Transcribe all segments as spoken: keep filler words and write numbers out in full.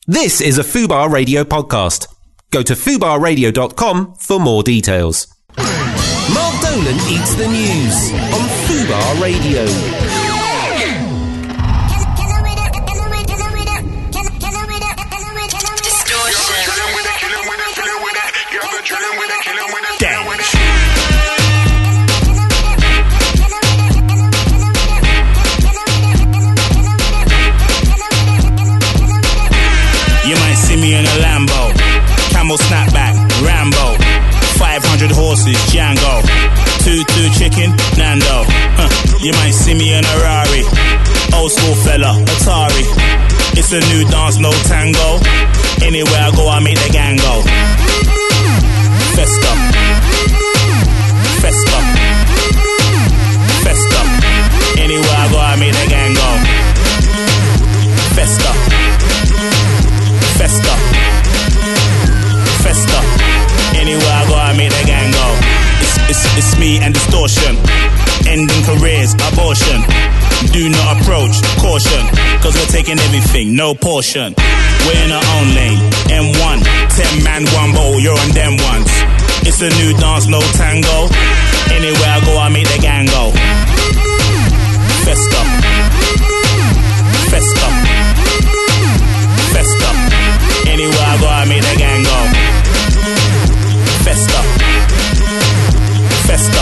This is a Fubar Radio podcast. Go to fubar radio dot com for more details. Mark Dolan eats the news on Fubar Radio. You might see me in a Lambo, Camel snapback, Rambo, five hundred horses, Django, two two chicken, Nando. Huh. You might see me in a Rari, old school fella, Atari. It's a new dance, no tango. Anywhere I go, I make the gang go. Festa, festa, festa. Anywhere I go, I make the gang go. Festa. Festa, Festa. Anywhere I go, I make the gang go. It's, it's, it's me and distortion. Ending careers, abortion. Do not approach, caution. Cause we're taking everything, no portion. We're in our own lane, M one. Ten man, one bowl, you're on them ones. It's a new dance, no tango. Anywhere I go, I make the gang go. Festa, Festa, Festa. Anywhere I go, I make the gang go. Festa, Festa,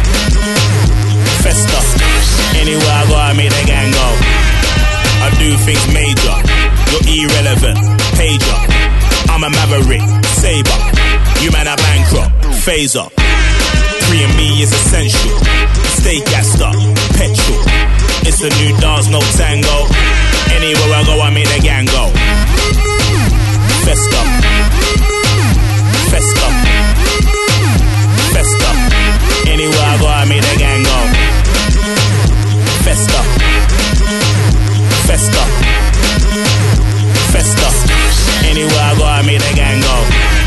Festa. Anywhere I go, I make the gang go. I do things major. You're irrelevant, pager. I'm a maverick, saber. You man are bankrupt, phaser. Three and me is essential. Stay gassed up, petrol. It's a new dance, no tango. Anywhere I go, I make the gang go. Festa, Festa, Festa. Anywhere I go, I make the gang go. Festa, Festa, Festa. Anywhere I go, I make the gang go.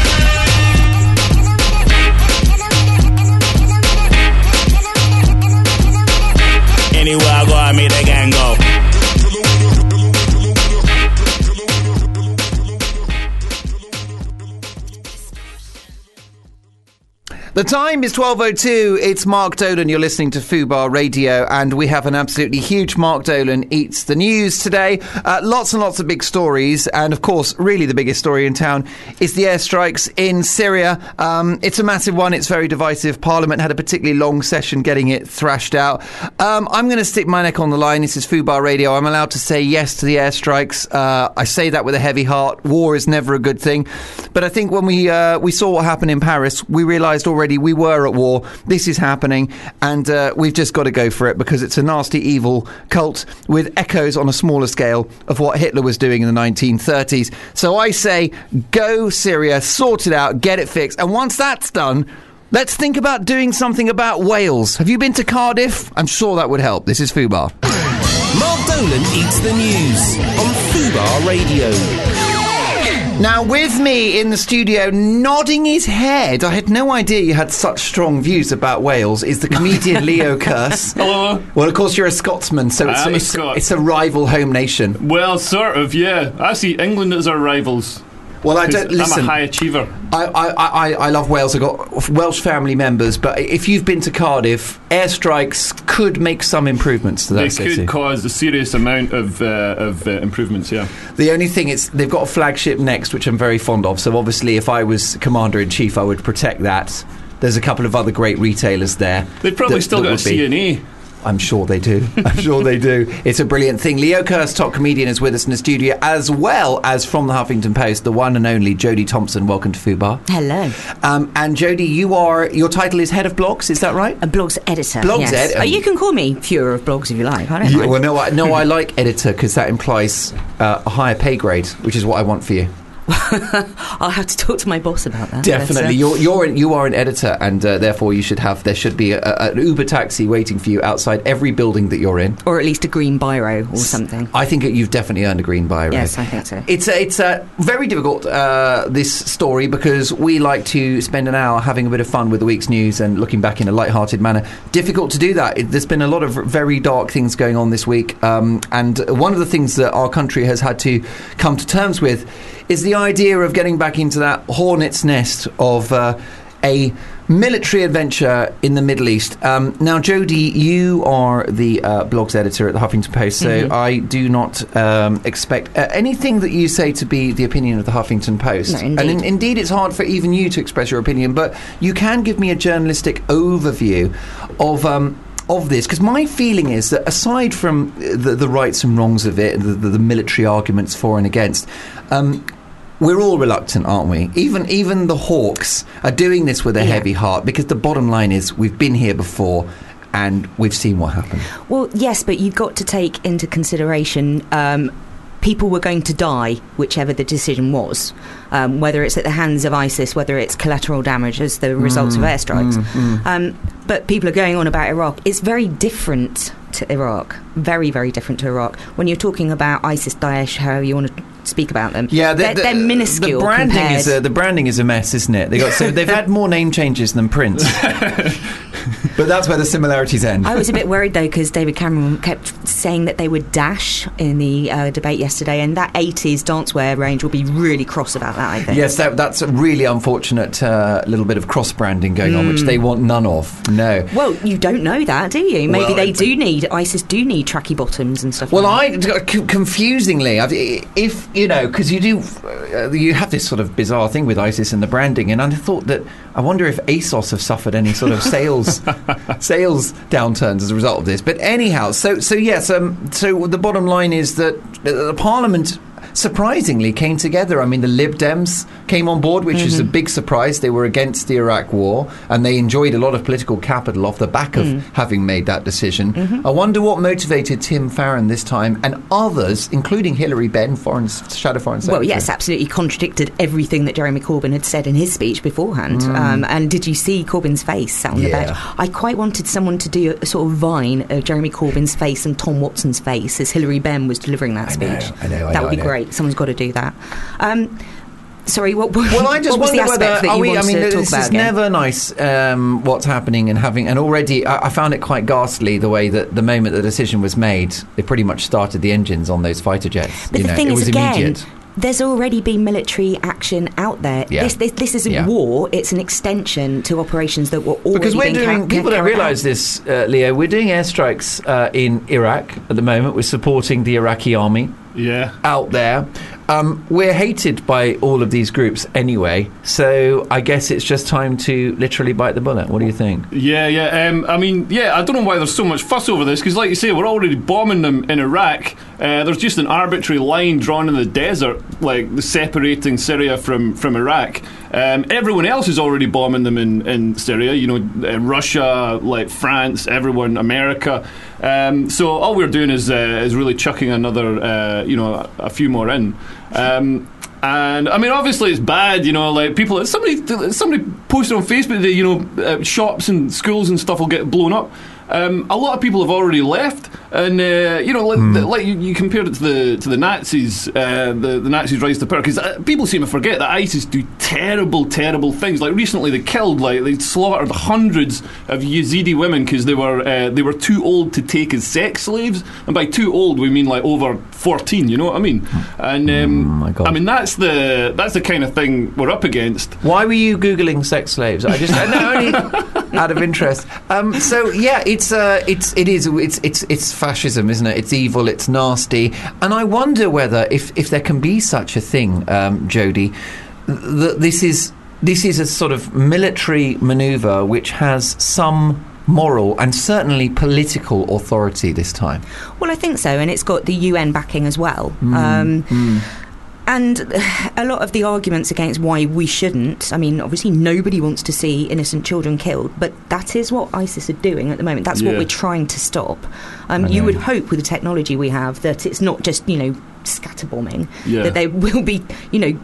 Anywhere I go, I make the gang go. The time is twelve oh two. It's Mark Dolan. You're listening to Fubar Radio, and we have an absolutely huge Mark Dolan Eats the News today. Uh, lots and lots of big stories, and of course, really the biggest story in town is the airstrikes in Syria. Um, it's a massive one. It's very divisive. Parliament had a particularly long session getting it thrashed out. Um, I'm going to stick my neck on the line. This is Fubar Radio. I'm allowed to say yes to the airstrikes. Uh, I say that with a heavy heart. War is never a good thing. But I think when we uh, we saw what happened in Paris, we realised already we were at war. This is happening, and uh, we've just got to go for it because it's a nasty, evil cult with echoes on a smaller scale of what Hitler was doing in the nineteen thirties. So I say, go Syria, sort it out, get it fixed, and once that's done, let's think about doing something about Wales. Have you been to Cardiff? I'm sure that would help. This is Fubar. Mark Dolan eats the news on Fubar Radio. Now, with me in the studio, nodding his head, I had no idea you had such strong views about Wales, is the comedian Leo Kearse. Hello. Well, of course, you're a Scotsman, so it's, I am a it's, Scot. it's a rival home nation. Well, sort of, yeah. I see England as our rivals. Well, I don't listen. I'm a high achiever. I, I, I, I love Wales. I've got Welsh family members, but if you've been to Cardiff, airstrikes could make some improvements to that they city. could cause a serious amount of uh, of uh, improvements, yeah. The only thing is they've got a flagship next, which I'm very fond of. So obviously, if I was commander-in-chief, I would protect that. There's a couple of other great retailers there. They've probably that, still that got a C N A. I'm sure they do. I'm sure they do. It's a brilliant thing. Leo Kearse, top comedian, is with us in the studio, as well as from the Huffington Post, the one and only Jodie Thompson. Welcome to Fubar. Hello. Um, and Jodie, you are, your title is head of blogs, is that right? A blogs editor. Blogs yes. editor. Oh, you can call me Fuhrer of blogs if you like. I don't Yeah, mind. well, no, I, no, I like editor because that implies uh, a higher pay grade, which is what I want for you. I'll have to talk to my boss about that. Definitely, but, uh, you're you're an, you are an editor, and uh, therefore you should have there should be a, a, an Uber taxi waiting for you outside every building that you're in, or at least a green biro or something. I think you've definitely earned a green biro. Yes, I think so. It's a, it's a very difficult uh, this story because we like to spend an hour having a bit of fun with the week's news and looking back in a light-hearted manner. Difficult to do that. It, there's been a lot of very dark things going on this week, um, and one of the things that our country has had to come to terms with is the idea of getting back into that hornet's nest of uh, a military adventure in the Middle East. Um, now, Jodie, you are the uh, blogs editor at the Huffington Post, so Mm-hmm. I do not um, expect uh, anything that you say to be the opinion of the Huffington Post. No, indeed. And in, indeed, it's hard for even you to express your opinion, but you can give me a journalistic overview of... Um, of this, because my feeling is that aside from the, the rights and wrongs of it, the, the, the military arguments for and against, um, we're all reluctant, aren't we? Even even the Hawks are doing this with a Yeah. heavy heart, because the bottom line is we've been here before and we've seen what happened. Well, yes, but you've got to take into consideration um, people were going to die, whichever the decision was, um, whether it's at the hands of ISIS, whether it's collateral damage as the results of airstrikes. mm, mm. Um, but people are going on about Iraq. It's very different to Iraq. Very, very different to Iraq. When you're talking about ISIS, Daesh, however you want to speak about them, Yeah, they're, they're minuscule. The branding compared. is a, the branding is a mess, isn't it? They got so they've had more name changes than Prince, but that's where the similarities end. I was a bit worried though because David Cameron kept saying that they would dash in the uh, debate yesterday, and that eighties dancewear range will be really cross about that, I think. Yes, that, that's a really unfortunate uh, little bit of cross branding going on, which they want none of. No. Well, you don't know that, do you? Maybe Well, they it- do need, ISIS do need tracky bottoms and stuff Well, like I c- confusingly, I've- if you know, because you do, uh, you have this sort of bizarre thing with ISIS and the branding, and I thought that I wonder if ASOS have suffered any sort of sales sales downturns as a result of this. But anyhow, so so yes, um, so the bottom line is that uh, the Parliament surprisingly came together. I mean, the Lib Dems came on board, which is a big surprise. They were against the Iraq war, and they enjoyed a lot of political capital off the back of having made that decision. I wonder what motivated Tim Farron this time, and others, including Hilary Benn, foreign shadow foreign that. secretary. Well, yes, absolutely contradicted everything that Jeremy Corbyn had said in his speech beforehand. Um, and did you see Corbyn's face sat on the Yeah. bench? I quite wanted someone to do a sort of vine of Jeremy Corbyn's face and Tom Watson's face as Hilary Benn was delivering that I know, speech. I know, I that know, would be I know. great. Someone's got to do that. Um, sorry, what, what, Well, I just what was the wonder aspect whether that are you we. I wanted mean, to talk this about is again? never nice. Um, what's happening and having, and already I, I found it quite ghastly the way that the moment the decision was made, they pretty much started the engines on those fighter jets. But you the know, thing it is, was again, immediate. there's already been military action out there. Yeah. This, this, this isn't Yeah. war; it's an extension to operations that were already Because we're being doing, car- people don't carried out. realise this, uh, Leo. We're doing airstrikes uh, in Iraq at the moment. We're supporting the Iraqi army Yeah. out there. Um, we're hated by all of these groups anyway, so I guess it's just time to literally bite the bullet. What do you think? Yeah, yeah. Um, I mean, yeah, I don't know why there's so much fuss over this, because like you say, we're already bombing them in Iraq. Uh, there's just an arbitrary line drawn in the desert, like separating Syria from, from Iraq. Um, everyone else is already bombing them in, in Syria, you know, uh, Russia, like France, everyone, America. Um, so all we're doing is uh, is really chucking another, uh, you know, a, a few more in. Um, and I mean, obviously, it's bad. You know, like people. Somebody, somebody posted on Facebook that you know, uh, shops and schools and stuff will get blown up. Um, a lot of people have already left, and uh, you know, like, Mm. the, like you, you compared it to the to the Nazis, uh, the the Nazis' rise to power, because uh, people seem to forget that ISIS do terrible, terrible things. Like recently, they killed, like they slaughtered hundreds of Yazidi women because they were uh, they were too old to take as sex slaves, and by too old we mean like over fourteen. You know what I mean? And um, my God. I mean that's the that's the kind of thing we're up against. Why were you googling sex slaves? I just no, only out of interest. Um, so yeah, it's uh, it's it is it's it's it's fascism, isn't it? It's evil, it's nasty, and I wonder whether if if there can be such a thing, um, Jodie, that this is this is a sort of military manoeuvre which has some moral and certainly political authority this time. Well, I think so, and it's got the U N backing as well. Mm, Um, And a lot of the arguments against why we shouldn't, I mean, obviously nobody wants to see innocent children killed, but that is what ISIS are doing at the moment. That's what Yeah. we're trying to stop. Um, I you know. would hope with the technology we have that it's not just, you know, scatterbombing, Yeah. that there will be, you know,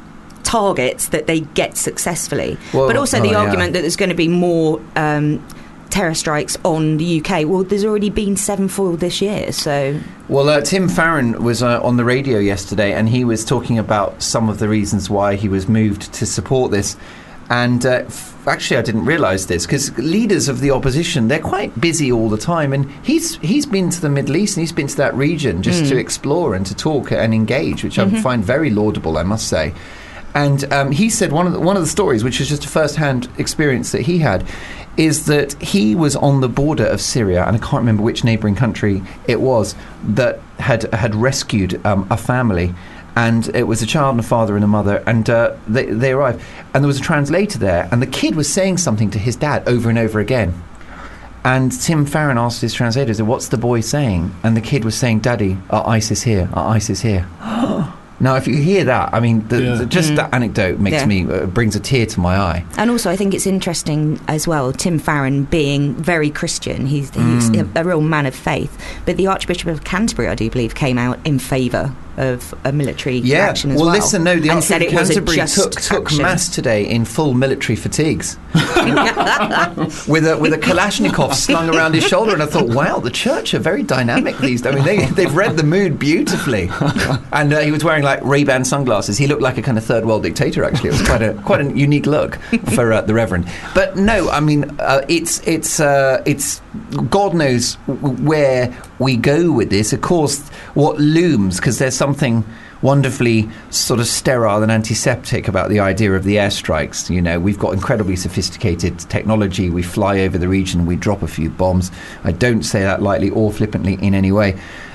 targets that they get successfully. Well, but also oh, the yeah. argument that there's going to be more um, terror strikes on the U K. Well, there's already been seven foiled this year, so... Well, uh, Tim Farron was uh, on the radio yesterday, and he was talking about some of the reasons why he was moved to support this. And uh, f- actually, I didn't realise this, because leaders of the opposition, they're quite busy all the time. And he's he's been to the Middle East and he's been to that region just Mm. to explore and to talk and engage, which Mm-hmm. I find very laudable, I must say. And um, he said one of the, one of the stories, which is just a first-hand experience that he had, is that he was on the border of Syria, and I can't remember which neighbouring country it was, that had had rescued um, a family. And it was a child and a father and a mother, and uh, they, they arrived. And there was a translator there, and the kid was saying something to his dad over and over again. And Tim Farron asked his translator, what's the boy saying? And the kid was saying, Daddy, our ISIS here, our ISIS here. Now, if you hear that, I mean, the, Yeah. the, just Mm. that anecdote makes Yeah. me, uh, brings a tear to my eye. And also, I think it's interesting as well, Tim Farron being very Christian. He's, he's Mm. a, a real man of faith. But the Archbishop of Canterbury, I do believe, came out in favour of a military Yeah, action as well, well. listen, no, the and said Archbishop it of was a Canterbury just took, took action. mass today in full military fatigues. with a with a Kalashnikov slung around his shoulder, and I thought, wow, the church are very dynamic these days. I mean, they, they've read the mood beautifully. And uh, he was wearing like Ray-Ban sunglasses. He looked like a kind of third world dictator. Actually, it was quite a quite a unique look for uh, the Reverend. But no, I mean, uh, it's it's uh, it's God knows w- where we go with this. Of course, what looms, because there's something wonderfully sort of sterile and antiseptic about the idea of the airstrikes. You know, we've got incredibly sophisticated technology. We fly over the region, we drop a few bombs. I don't say that lightly or flippantly in any way.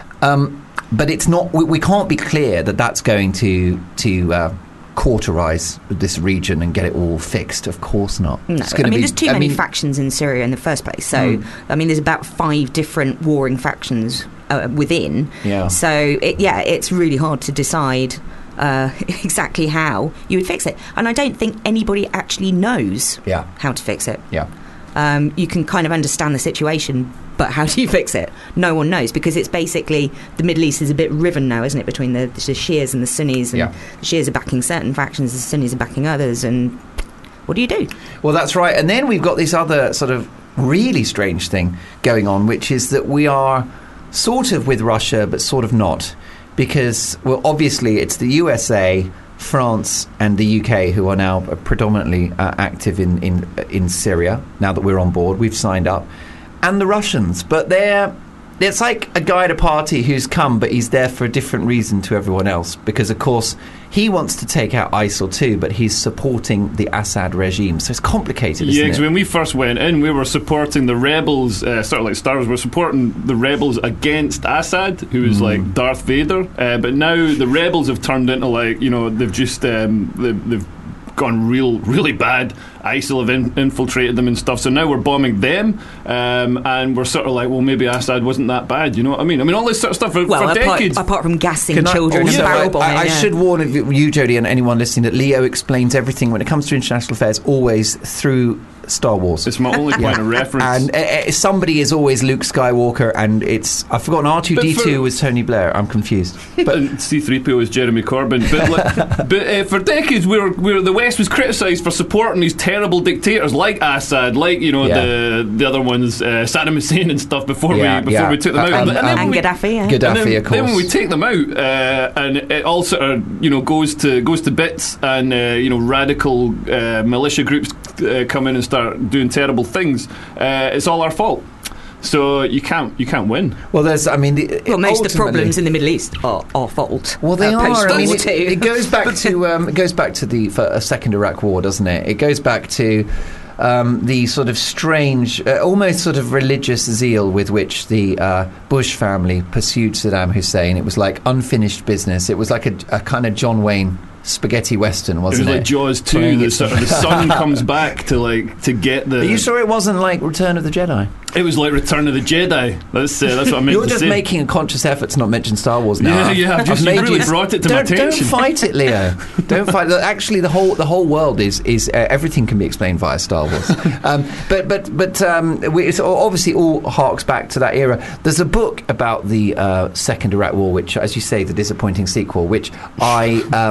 Um, but it's not. We, we can't be clear that that's going to to uh, cauterize this region and get it all fixed. Of course not. No, It's I gonna mean, be- there's too I many mean- factions in Syria in the first place. So, Mm. I mean, there's about five different warring factions uh, within. Yeah. So, it, yeah, it's really hard to decide uh, exactly how you would fix it. And I don't think anybody actually knows Yeah. how to fix it. Yeah. Um, you can kind of understand the situation, but how do you fix it? No one knows, because it's basically the Middle East is a bit riven now, isn't it, between the, the Shias and the Sunnis, and Yeah. the Shias are backing certain factions, the Sunnis are backing others, and what do you do? Well, that's right. And then we've got this other sort of really strange thing going on, which is that we are sort of with Russia, but sort of not. Because, well, obviously it's the U S A, France and the U K who are now predominantly uh, active in, in, in Syria, now that we're on board. We've signed up. And the Russians. But they're... It's like a guy at a party who's come, but he's there for a different reason to everyone else. Because, of course, he wants to take out ISIL too, but he's supporting the Assad regime. So it's complicated, isn't Yeah, it? because when we first went in, we were supporting the rebels, uh, sort of like Star Wars, we're supporting the rebels against Assad, who is like Darth Vader. Uh, but now the rebels have turned into like, you know, they've just, um, they've, they've gone real, really bad. ISIL have in, infiltrated them and stuff. So now we're bombing them, um, and we're sort of like, well, maybe Assad wasn't that bad. You know what I mean? I mean, all this sort of stuff for, Well, for apart, decades. apart from gassing Can I children also- and barrel I, bombing. I, I yeah. should warn you, Jodie, and anyone listening that Leo explains everything when it comes to international affairs always through Star Wars. It's my only point of reference. And uh, uh, somebody is always Luke Skywalker, and it's I've forgotten R two D two for- was Tony Blair. I'm confused. But and C three P O is Jeremy Corbyn. But, like, but uh, for decades, we were, we were, the West was criticised for supporting these terrible dictators like Assad, like you know Yeah. the the other ones, uh, Saddam Hussein and stuff. Before Yeah, we before yeah. we took them Uh, out, um, and, then um, when and we, Gaddafi, yeah. Gaddafi, and then, of course. then when we take them out, uh, and it all sort of you know goes to goes to bits, and uh, you know radical uh, militia groups uh, come in and start doing terrible things. Uh, it's all our fault. So you can't you can't win. Well, there's I mean, the, Well, most of the ultimately- problems in the Middle East are our fault. Well, they uh, are. I post-World mean, War it, Two. it goes back to um, it goes back to the for a second Iraq War, doesn't it? It goes back to um, the sort of strange, uh, almost sort of religious zeal with which the uh, Bush family pursued Saddam Hussein. It was like unfinished business. It was like a, a kind of John Wayne spaghetti western, It was wasn't it? like Jaws two. Playing The, it- sort of, the sun comes back to like to get the. Are you sure it wasn't like Return of the Jedi? It was like Return of the Jedi. That's uh, that's what I meant You're to just say. making a conscious effort to not mention Star Wars now. Yeah, yeah, I've just- made you really you- brought it to my don't, attention. Don't fight it, Leo. Don't fight. Look, actually, the whole the whole world is is uh, everything can be explained via Star Wars. um, but but but um, we, it's obviously all harks back to that era. There's a book about the uh, Second Iraq War, which, as you say, the disappointing sequel, which I um, enjoyed.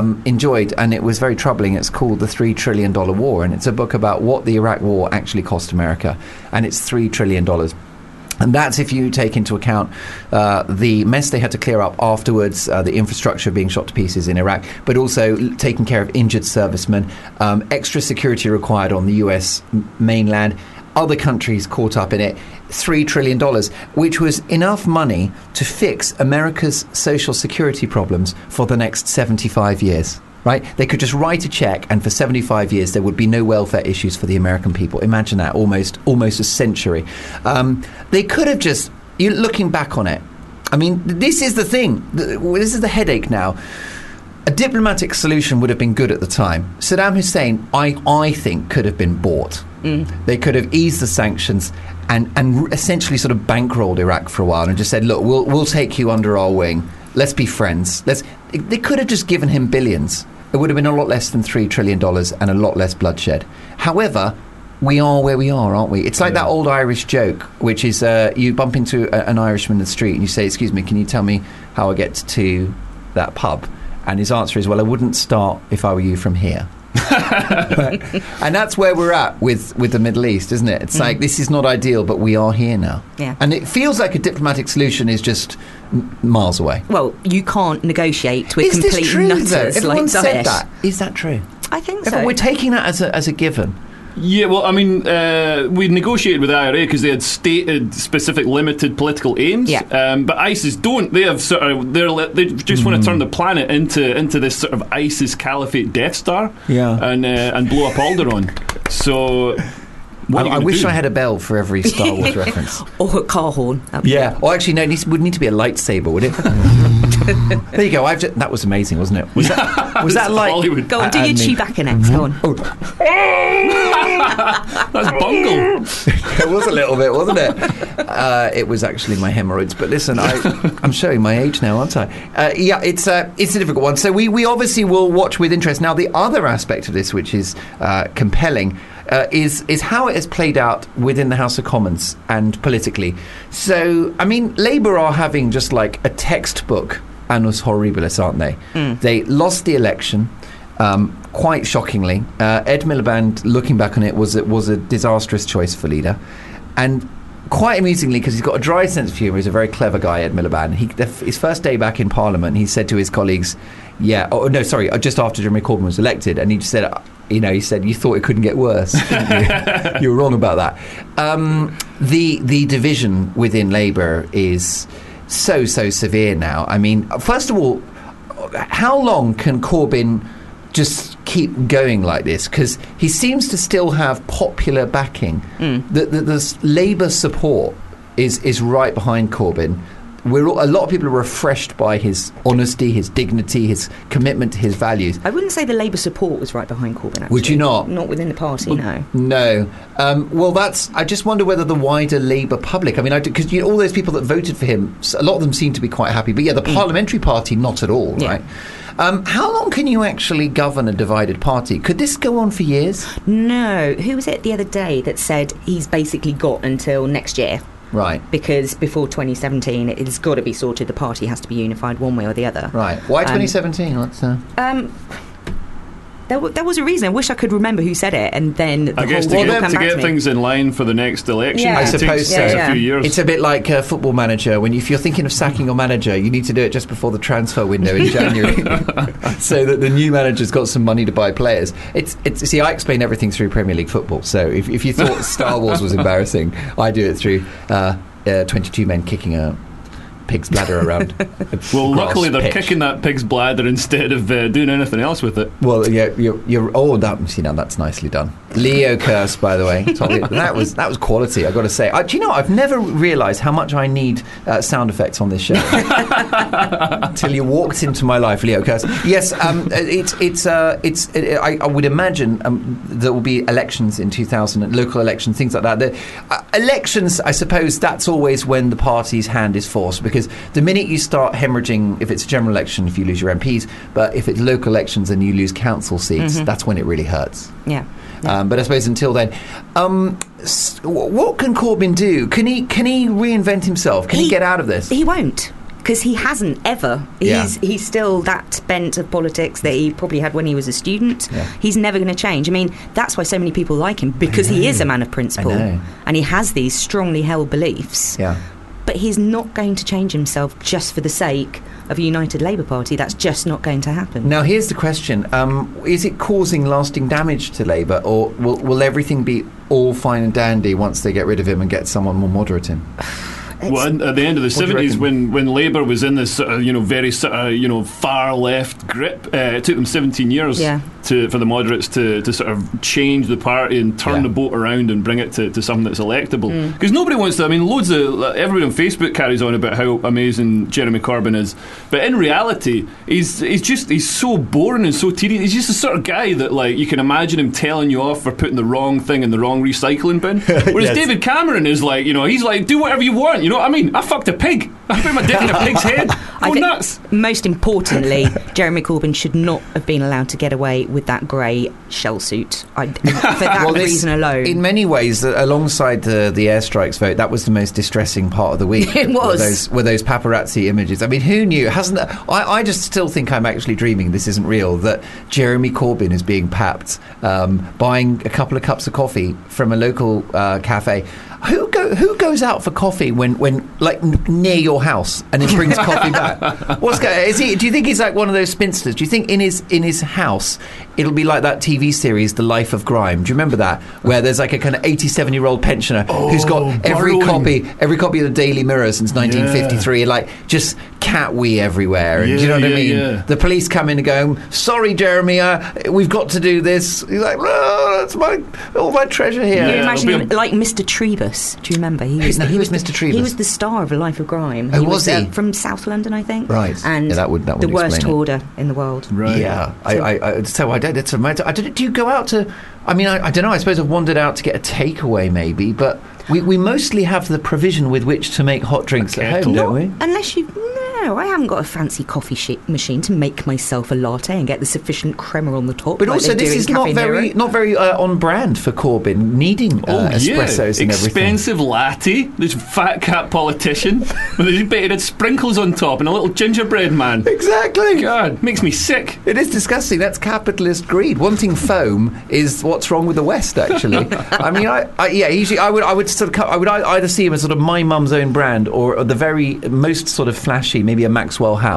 enjoyed, and it was very troubling. It's called The Three Trillion Dollar War, and it's a book about what the Iraq War actually cost America, and it's three trillion dollars. And that's if you take into account uh, the mess they had to clear up afterwards, uh, the infrastructure being shot to pieces in Iraq, but also l- taking care of injured servicemen, um, extra security required on the U S m- mainland, other countries caught up in it, three trillion dollars, which was enough money to fix America's social security problems for the next seventy-five years. Right? They could just write a check, and for seventy-five years there would be no welfare issues for the American people. Imagine that, almost almost a century. Um, they could have just, you looking back on it, I mean, this is the thing. This is the headache now. A diplomatic solution would have been good at the time. Saddam Hussein, I, I think, could have been bought. Mm. They could have eased the sanctions and, and essentially sort of bankrolled Iraq for a while and just said, look, we'll we'll take you under our wing. Let's be friends. Let's. They could have just given him billions. It would have been a lot less than three trillion dollars and a lot less bloodshed. However, we are where we are, aren't we? It's like yeah. that old Irish joke, which is uh, you bump into a, an Irishman in the street and you say, excuse me, can you tell me how I get to that pub? And his answer is, well, I wouldn't start if I were you from here. And that's where we're at with, with the Middle East, isn't it? It's mm. like, this is not ideal, but we are here now. Yeah. And it feels like a diplomatic solution is just m- miles away. Well, you can't negotiate with is complete this true, nutters though? Everyone like said Daesh. that. Is that true? I think Everyone, so. we're taking that as a, as a given. Yeah, well, I mean, uh, we negotiated with the I R A because they had stated specific limited political aims. Yeah. Um, but ISIS don't. They have sort of. They're, they just mm. want to turn the planet into into this sort of ISIS caliphate Death Star. Yeah. And uh, and blow up Alderaan. So. I, I wish do? I had a bell for every Star Wars reference. Or a car horn. Yeah. Or actually, no, it needs, would need to be a lightsaber, would it? There you go. I've just, that was amazing, wasn't it? Was that, was that like... Hollywood. Go on, do I, your I mean, Chewbacca next. Go on. Oh. That's bungle. It was a little bit, wasn't it? Uh, it was actually my hemorrhoids. But listen, I, I'm showing my age now, aren't I? Uh, yeah, it's, uh, it's a difficult one. So we, we obviously will watch with interest. Now, the other aspect of this, which is uh, compelling, Uh, is is how it has played out within the House of Commons and politically. So, I mean, Labour are having just like a textbook annus horribilis, aren't they? Mm. They lost the election, um, quite shockingly. Uh, Ed Miliband, looking back on it, was it was a disastrous choice for leader, and quite amusingly, because he's got a dry sense of humour, he's a very clever guy, Ed Miliband. He, the, his first day back in Parliament, he said to his colleagues, "Yeah, oh no, sorry, just after Jeremy Corbyn was elected," and he just said, you know, he said, you thought it couldn't get worse, didn't you? You were wrong about that. Um, the the division within Labour is so, so severe now. I mean, first of all, how long can Corbyn just keep going like this? Because he seems to still have popular backing. Mm. The, the, the Labour support is, is right behind Corbyn. We're all, a lot of people are refreshed by his honesty, his dignity, his commitment to his values. I wouldn't say the Labour support was right behind Corbyn, actually. Would you not? Not within the party, well, no. No. Um, well, that's... I just wonder whether the wider Labour public... I mean, because you know, all those people that voted for him, a lot of them seem to be quite happy. But yeah, the mm. parliamentary party, not at all, yeah. right? Um, how long can you actually govern a divided party? Could this go on for years? No. Who was it the other day that said he's basically got until next year? Right. Because before twenty seventeen, it's got to be sorted. The party has to be unified one way or the other. Right. Why twenty seventeen? Um, Let's, uh... um, there, w- there was a reason. I wish I could remember who said it, and then the I guess whole to well, get, to get things in line for the next election. Yeah. I it suppose takes, so. takes Yeah, yeah. a few years. It's a bit like a football manager. When you, if you're thinking of sacking your manager, you need to do it just before the transfer window in January, so that the new manager's got some money to buy players. It's, it's see, I explain everything through Premier League football. So if, if you thought Star Wars was embarrassing, I do it through uh, uh, twenty-two men kicking a pig's bladder around. Well, luckily they're pitch. kicking that pig's bladder instead of uh, doing anything else with it. Well, yeah, you're, you're oh, that see now that's nicely done. Leo Curse, by the way, that was that was quality. I got to say. I, do you know? I've never realised how much I need uh, sound effects on this show until you walked into my life, Leo Curse. Yes, um, it's it's uh, it's. It, I, I would imagine um, there will be elections in two thousand, local elections, things like that. The, uh, elections, I suppose, that's always when the party's hand is forced, because the minute you start hemorrhaging, if it's a general election, if you lose your M Ps, but if it's local elections and you lose council seats, mm-hmm. that's when it really hurts. Yeah. Um, but I suppose until then, um, s- what can Corbyn do? Can he can he reinvent himself? Can he, he get out of this? He won't. Because he hasn't ever. Yeah. He's he's still that bent of politics that he probably had when he was a student. Yeah. He's never going to change. I mean, that's why so many people like him, because he is a man of principle. I know. And he has these strongly held beliefs. Yeah. But he's not going to change himself just for the sake of a united Labour Party. That's just not going to happen. Now, here's the question. Um, is it causing lasting damage to Labour, or will, will everything be all fine and dandy once they get rid of him and get someone more moderate in? Well, at the end of the What do you seventies, reckon? when, when Labour was in this sort of, you know, very sort of, you know, far left grip, uh, it took them seventeen years Yeah. to for the moderates to, to sort of change the party and turn Yeah. the boat around and bring it to, to something that's electable. Because nobody wants to. I mean, loads of everybody on Facebook carries on about how amazing Jeremy Corbyn is, but in reality, he's he's just he's so boring and so tedious. He's just the sort of guy that, like, you can imagine him telling you off for putting the wrong thing in the wrong recycling bin. Whereas Yes. David Cameron is like, you know, he's like, do whatever you want. You know what I mean? I fucked a pig. I put my dick in a pig's head. I Go think nuts. most importantly, Jeremy Corbyn should not have been allowed to get away with that grey shell suit. I, for that Well, this- reason alone. In many ways, uh, alongside the, the airstrikes vote, that was the most distressing part of the week. It was. Were those, were those paparazzi images. I mean, who knew? Hasn't I, I just still think I'm actually dreaming, this isn't real, that Jeremy Corbyn is being papped, um, buying a couple of cups of coffee from a local uh, cafe. Who go, who goes out for coffee when, when like n- near your house and then brings coffee back? What's go- is he? Do you think he's like one of those spinsters? Do you think in his in his house it'll be like that T V series, The Life of Grime? Do you remember that, where there's like a kind of eighty-seven year old pensioner who's got every borrowing. copy every copy of the Daily Mirror since nineteen fifty-three, and like just cat wee everywhere, and Yeah, do you know what I yeah, mean? yeah. The police come in and go, "Sorry, Jeremy, uh, we've got to do this." He's like, "Oh, that's my all my treasure here." Can you Yeah, imagine it'll him be a- like Mister Trebus? Do you remember? He Who- no, who was the- Mister Trebus? He was the star of A Life of Grime. Oh, he was uh, he? from South London, I think. Right. And Yeah, that would- that would the worst explain it. hoarder in the world. Right. Yeah, I, I, I, so I don't. It's a matter. I don't, do you go out to? I mean, I, I don't know. I suppose I've wandered out to get a takeaway, maybe. But we, we mostly have the provision with which to make hot drinks A at home, kettle? don't we? Unless you... No, I haven't got a fancy coffee shi machine to make myself a latte and get the sufficient crema on the top. But like also, they do this in is not Cafe very Nero. not very uh, on brand for Corbyn, needing uh, Oh, yeah. espressos and everything. Expensive latte. This fat cat politician with his baited sprinkles on top and a little gingerbread man. Exactly. God, makes me sick. It is disgusting. That's capitalist greed. Wanting foam is what's wrong with the West. Actually, I mean, I, I yeah, usually I would I would sort of co- I would ei- either see him as sort of my mum's own brand or, or the very most sort of flashy, maybe a Maxwell House,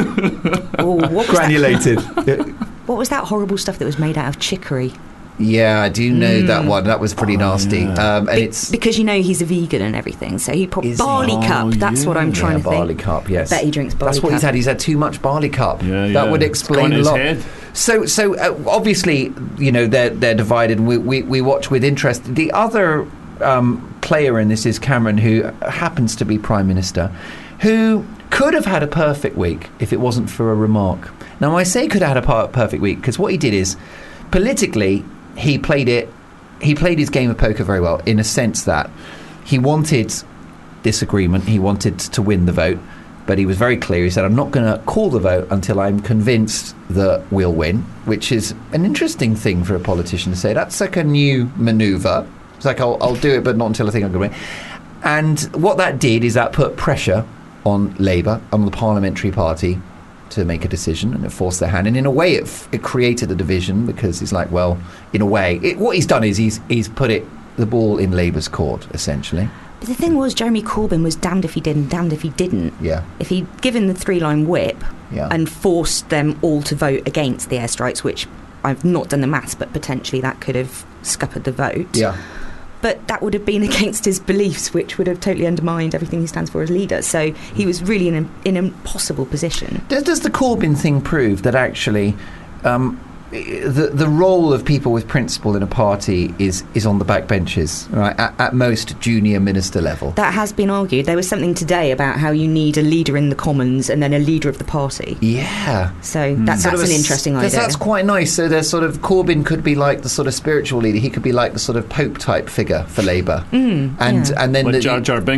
Oh, what was granulated. That, what was that horrible stuff that was made out of chicory? Yeah, I do know that one. That was pretty nasty. Um, and Be- it's because you know he's a vegan and everything, so he probably Is he? barley Oh, cup. That's what I'm yeah. trying yeah, to barley think. cup. Yes, Bet he drinks barley That's what cup. he's had. He's had too much barley cup. Yeah, That yeah. would It's explain gone in a his lot. head. So, so uh, obviously, you know, they're they're divided. And we, we we watch with interest. The other um, player in this is Cameron, who happens to be Prime Minister, who could have had a perfect week if it wasn't for a remark. Now, I say could have had a per- perfect week because what he did is, politically, he played it. He played his game of poker very well in a sense that he wanted disagreement. He wanted to win the vote, but he was very clear. He said, "I'm not going to call the vote until I'm convinced that we'll win," which is an interesting thing for a politician to say. That's like a new manoeuvre. It's like, I'll, I'll do it, but not until I think I'm going to win. And what that did is that put pressure on Labour, on the parliamentary party, to make a decision, and it forced their hand. And in a way, it, f- it created a division because he's like, well, in a way, it, what he's done is he's he's put it the ball in Labour's court, essentially. But the thing was, Jeremy Corbyn was damned if he did and damned if he didn't. Yeah. If he'd given the three-line whip Yeah. and forced them all to vote against the airstrikes, which I've not done the maths, but potentially that could have scuppered the vote. Yeah. But that would have been against his beliefs, which would have totally undermined everything he stands for as leader. So he was really in, a, in an impossible position. Does, does the Corbyn thing prove that actually um, the the role of people with principle in a party is is on the backbenches, right? At, at most, junior minister level. That has been argued. There was something today about how you need a leader in the Commons and then a leader of the party. Yeah. So that, Sort that's of an a s- interesting that's, idea. That's quite nice. So there's sort of Corbyn could be like the sort of spiritual leader. He could be like the sort of Pope type figure for Labour. Mm, and yeah. and then Like the, Jar Jar Binks.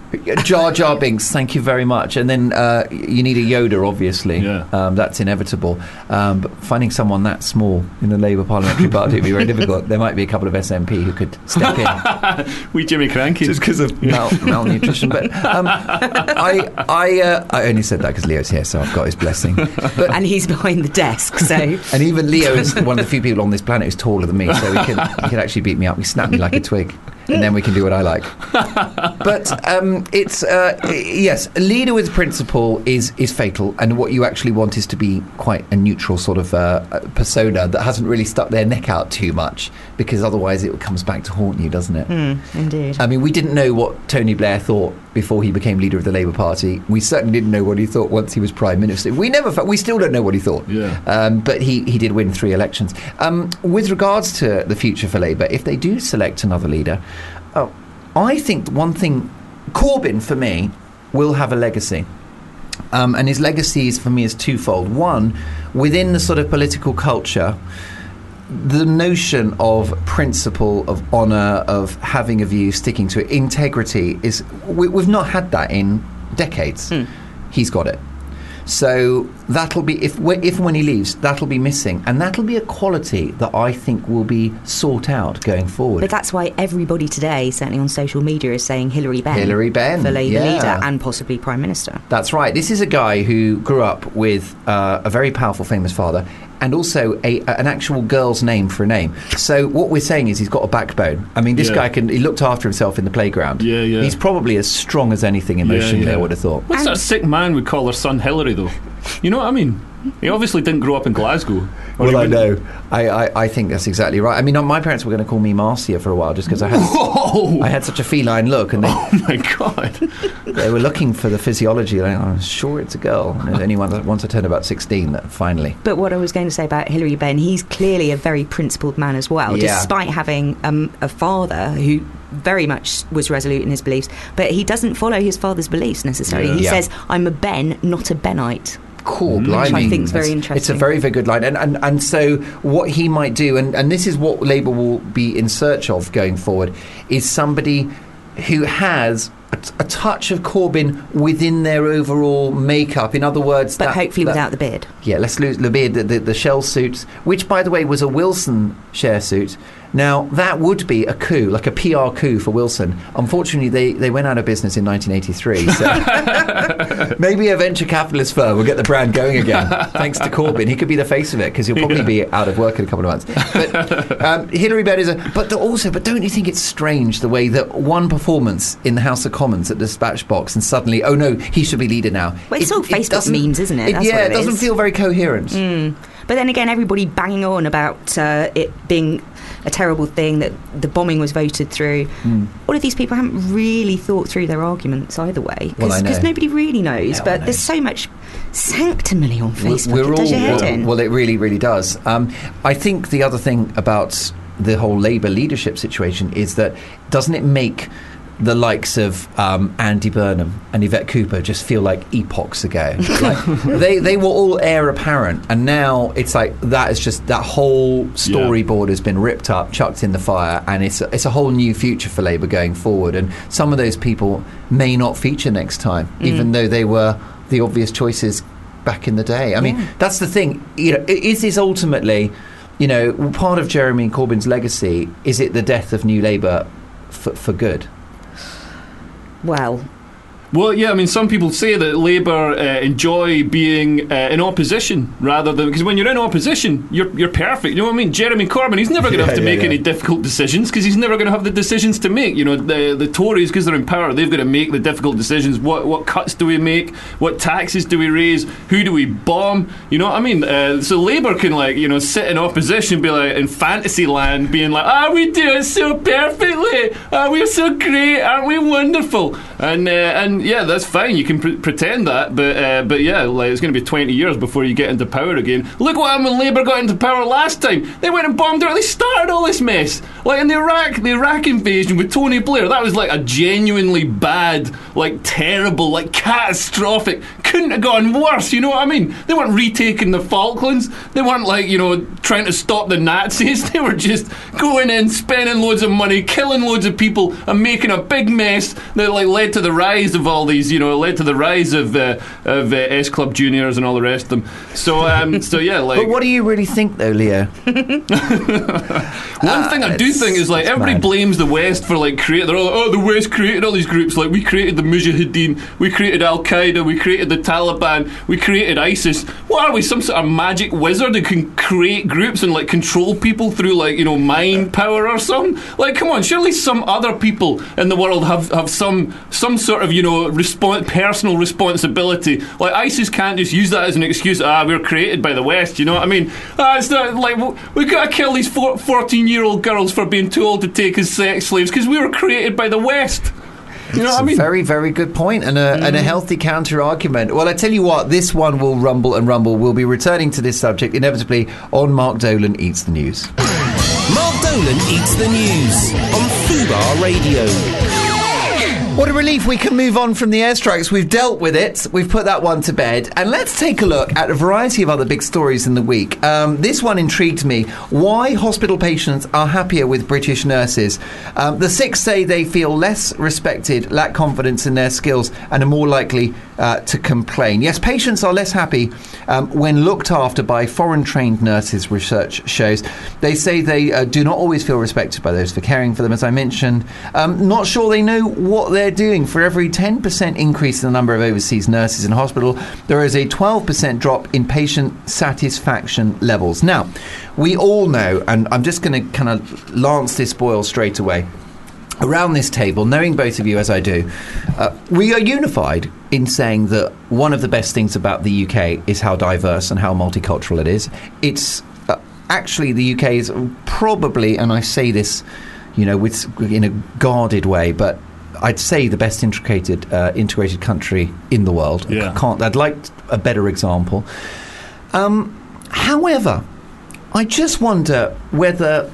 Jar Jar Binks, thank you very much. And then uh, you need a Yoda, obviously. Yeah. Um, that's inevitable. Um, but finding someone that small in the Labour Parliamentary Party would be very difficult. There might be a couple of S M P who could step in. We Jimmy Cranky. Just because of mal- malnutrition. But um, I I, uh, I only said that because Leo's here, so I've got his blessing. But, And he's behind the desk, so... and even Leo is one of the few people on this planet who's taller than me, so he can, he can actually beat me up. He snap me like a twig. And then we can do what I like. But um, it's uh, yes, a leader with principle is is fatal, and what you actually want is to be quite a neutral sort of uh, persona that hasn't really stuck their neck out too much, because otherwise it comes back to haunt you, doesn't it? Mm, indeed. I mean, we didn't know what Tony Blair thought before he became leader of the Labour Party. We certainly didn't know what he thought once he was Prime Minister. We never, we still don't know what he thought. Yeah. Um, but he, he did win three elections. Um, with regards to the future for Labour, if they do select another leader, uh, I think one thing, Corbyn, for me, will have a legacy. Um, and his legacy is, for me, is twofold. One, within the sort of political culture, the notion of principle, of honour, of having a view, sticking to it, integrity, is we, we've not had that in decades. Mm. He's got it. So that'll be, if if when he leaves, that'll be missing. And that'll be a quality that I think will be sought out going forward. But that's why everybody today, certainly on social media, is saying Hilary Benn. Hilary Benn, for Labour yeah. leader and possibly Prime Minister. That's right. This is a guy who grew up with uh, a very powerful, famous father, and also a, an actual girl's name for a name. So what we're saying is he's got a backbone. I mean, this Yeah. guy can, he looked after himself in the playground. Yeah, yeah. He's probably as strong as anything emotionally, Yeah, yeah. I would have thought. What's that sick man would call her son Hillary, though? You know what I mean? He obviously didn't grow up in Glasgow. Or he Well, I wouldn't- know. I, I, I think that's exactly right. I mean, my parents were going to call me Marcia for a while just because I had Whoa! I had such a feline look, and they, Oh my God! they were looking for the physiology. And I'm sure it's a girl. And anyone that once I turned about sixteen, that finally. But what I was going to say about Hilary Benn, he's clearly a very principled man as well, Yeah. despite having um, a father who very much was resolute in his beliefs, but he doesn't follow his father's beliefs necessarily. Yeah. He Yeah. says, I'm a Ben, not a Bennite. Cool, Which blimey. I think is very That's- interesting. It's a very, very good line. And, and, and so what he might do, and, and this is what Labour will be in search of going forward, is somebody who has a, t- a touch of Corbyn within their overall makeup. In other words... But that- hopefully that- without the beard. Yeah, let's lose the beard, the, the, the shell suits, which, by the way, was a Wilson share suit. Now, that would be a coup, like a P R coup for Wilson. Unfortunately, they, they went out of business in nineteen eighty-three, so maybe a venture capitalist firm will get the brand going again, thanks to Corbyn. He could be the face of it, because he'll probably Yeah. be out of work in a couple of months. But um, Hilary Benn is a... But the, also, but don't you think it's strange, the way that one performance in the House of Commons at the Dispatch box, and suddenly, oh no, he should be leader now. Well, it's all Facebook doesn't- memes, isn't it? That's yeah, what it it doesn't is. feel very coherent. Mm. But then again, everybody banging on about uh, it being a terrible thing, that the bombing was voted through. Mm. All of these people haven't really thought through their arguments either way, Well, I because know. nobody really knows. No but one there's knows. so much sanctimony on Facebook. We're it does your head well, in. well, it really, really does. Um, I think the other thing about the whole Labour leadership situation is that doesn't it make the likes of um, Andy Burnham and Yvette Cooper just feel like epochs ago? Like, they they were all heir apparent, and now it's like that is just that whole storyboard has been ripped up, chucked in the fire, and it's a, it's a whole new future for Labour going forward. And some of those people may not feature next time, Mm. even though they were the obvious choices back in the day. I mean, Yeah. that's the thing. You know, i- is this ultimately, you know, part of Jeremy Corbyn's legacy? Is it the death of New Labour for, for good? Well, Well, yeah, I mean, some people say that Labour uh, enjoy being uh, in opposition rather than... Because when you're in opposition, you're you're perfect. You know what I mean? Jeremy Corbyn, he's never going to Yeah, have to yeah, make yeah. any difficult decisions because he's never going to have the decisions to make. You know, the the Tories, because they're in power, they've got to make the difficult decisions. What what cuts do we make? What taxes do we raise? Who do we bomb? You know what I mean? Uh, so Labour can, like, you know, sit in opposition, be like in fantasy land, being like, ah, we do it so perfectly. Ah, we're so great. Aren't we wonderful? And, uh, and yeah, that's fine. You can pre- pretend that, but uh, but yeah, like, it's going to be twenty years before you get into power again. Look what happened when Labour got into power last time. They went and bombed Iraq. They started all this mess. Like in the Iraq, the Iraq invasion with Tony Blair. That was like a genuinely bad, like terrible, like catastrophic, couldn't have gone worse, you know what I mean? They weren't retaking the Falklands. They weren't, like, you know, trying to stop the Nazis. They were just going in, spending loads of money, killing loads of people, and making a big mess that, like, led to the rise of all these, you know, led to the rise of uh, of uh, S Club Juniors and all the rest of them. So, um, so yeah, like. But what do you really think, though, Leo? One uh, thing I do think is, like, everybody mad. blames the West for, like, creating. They're all like, oh, the West created all these groups. Like, we created the Mujahideen, we created Al Qaeda, we created the Taliban, we created ISIS. What are we, some sort of magic wizard who can create groups and, like, control people through, like, you know, mind power or something? Like, come on, surely some other people in the world have, have some some sort of, you know, respons- personal responsibility. Like, ISIS can't just use that as an excuse. Ah, we're created by the West. You know what I mean? Ah, it's not like we've got to kill these fourteen-year-old girls for being too old to take as sex slaves because we were created by the West. You know It's what I mean? a very, very good point and a, mm. and a healthy counter-argument. Well, I tell you what, this one will rumble and rumble. We'll be returning to this subject inevitably on Mark Dolan Eats the News. Mark Dolan Eats the News on Fubar Radio. What a relief we can move on from the airstrikes. We've dealt with it. We've put that one to bed. And let's take a look at a variety of other big stories in the week. Um, this one intrigued me. Why hospital patients are happier with British nurses. Um, the sick say they feel less respected, lack confidence in their skills, and are more likely uh, to complain. Yes, patients are less happy um, when looked after by foreign-trained nurses, research shows. They say they uh, do not always feel respected by those for caring for them, as I mentioned. Um, not sure they know what they're doing. For every ten percent increase in the number of overseas nurses in hospital, there is a twelve percent drop in patient satisfaction levels. Now, we all know, and I'm just going to kind of lance this boil straight away, around this table, knowing both of you as I do, uh, we are unified in saying that one of the best things about the U K is how diverse and how multicultural it is. It's uh, actually, the U K is probably, and I say this, you know, with in a guarded way, but I'd say the best integrated uh, integrated country in the world. Yeah. I can't. I'd like a better example. Um, however, I just wonder whether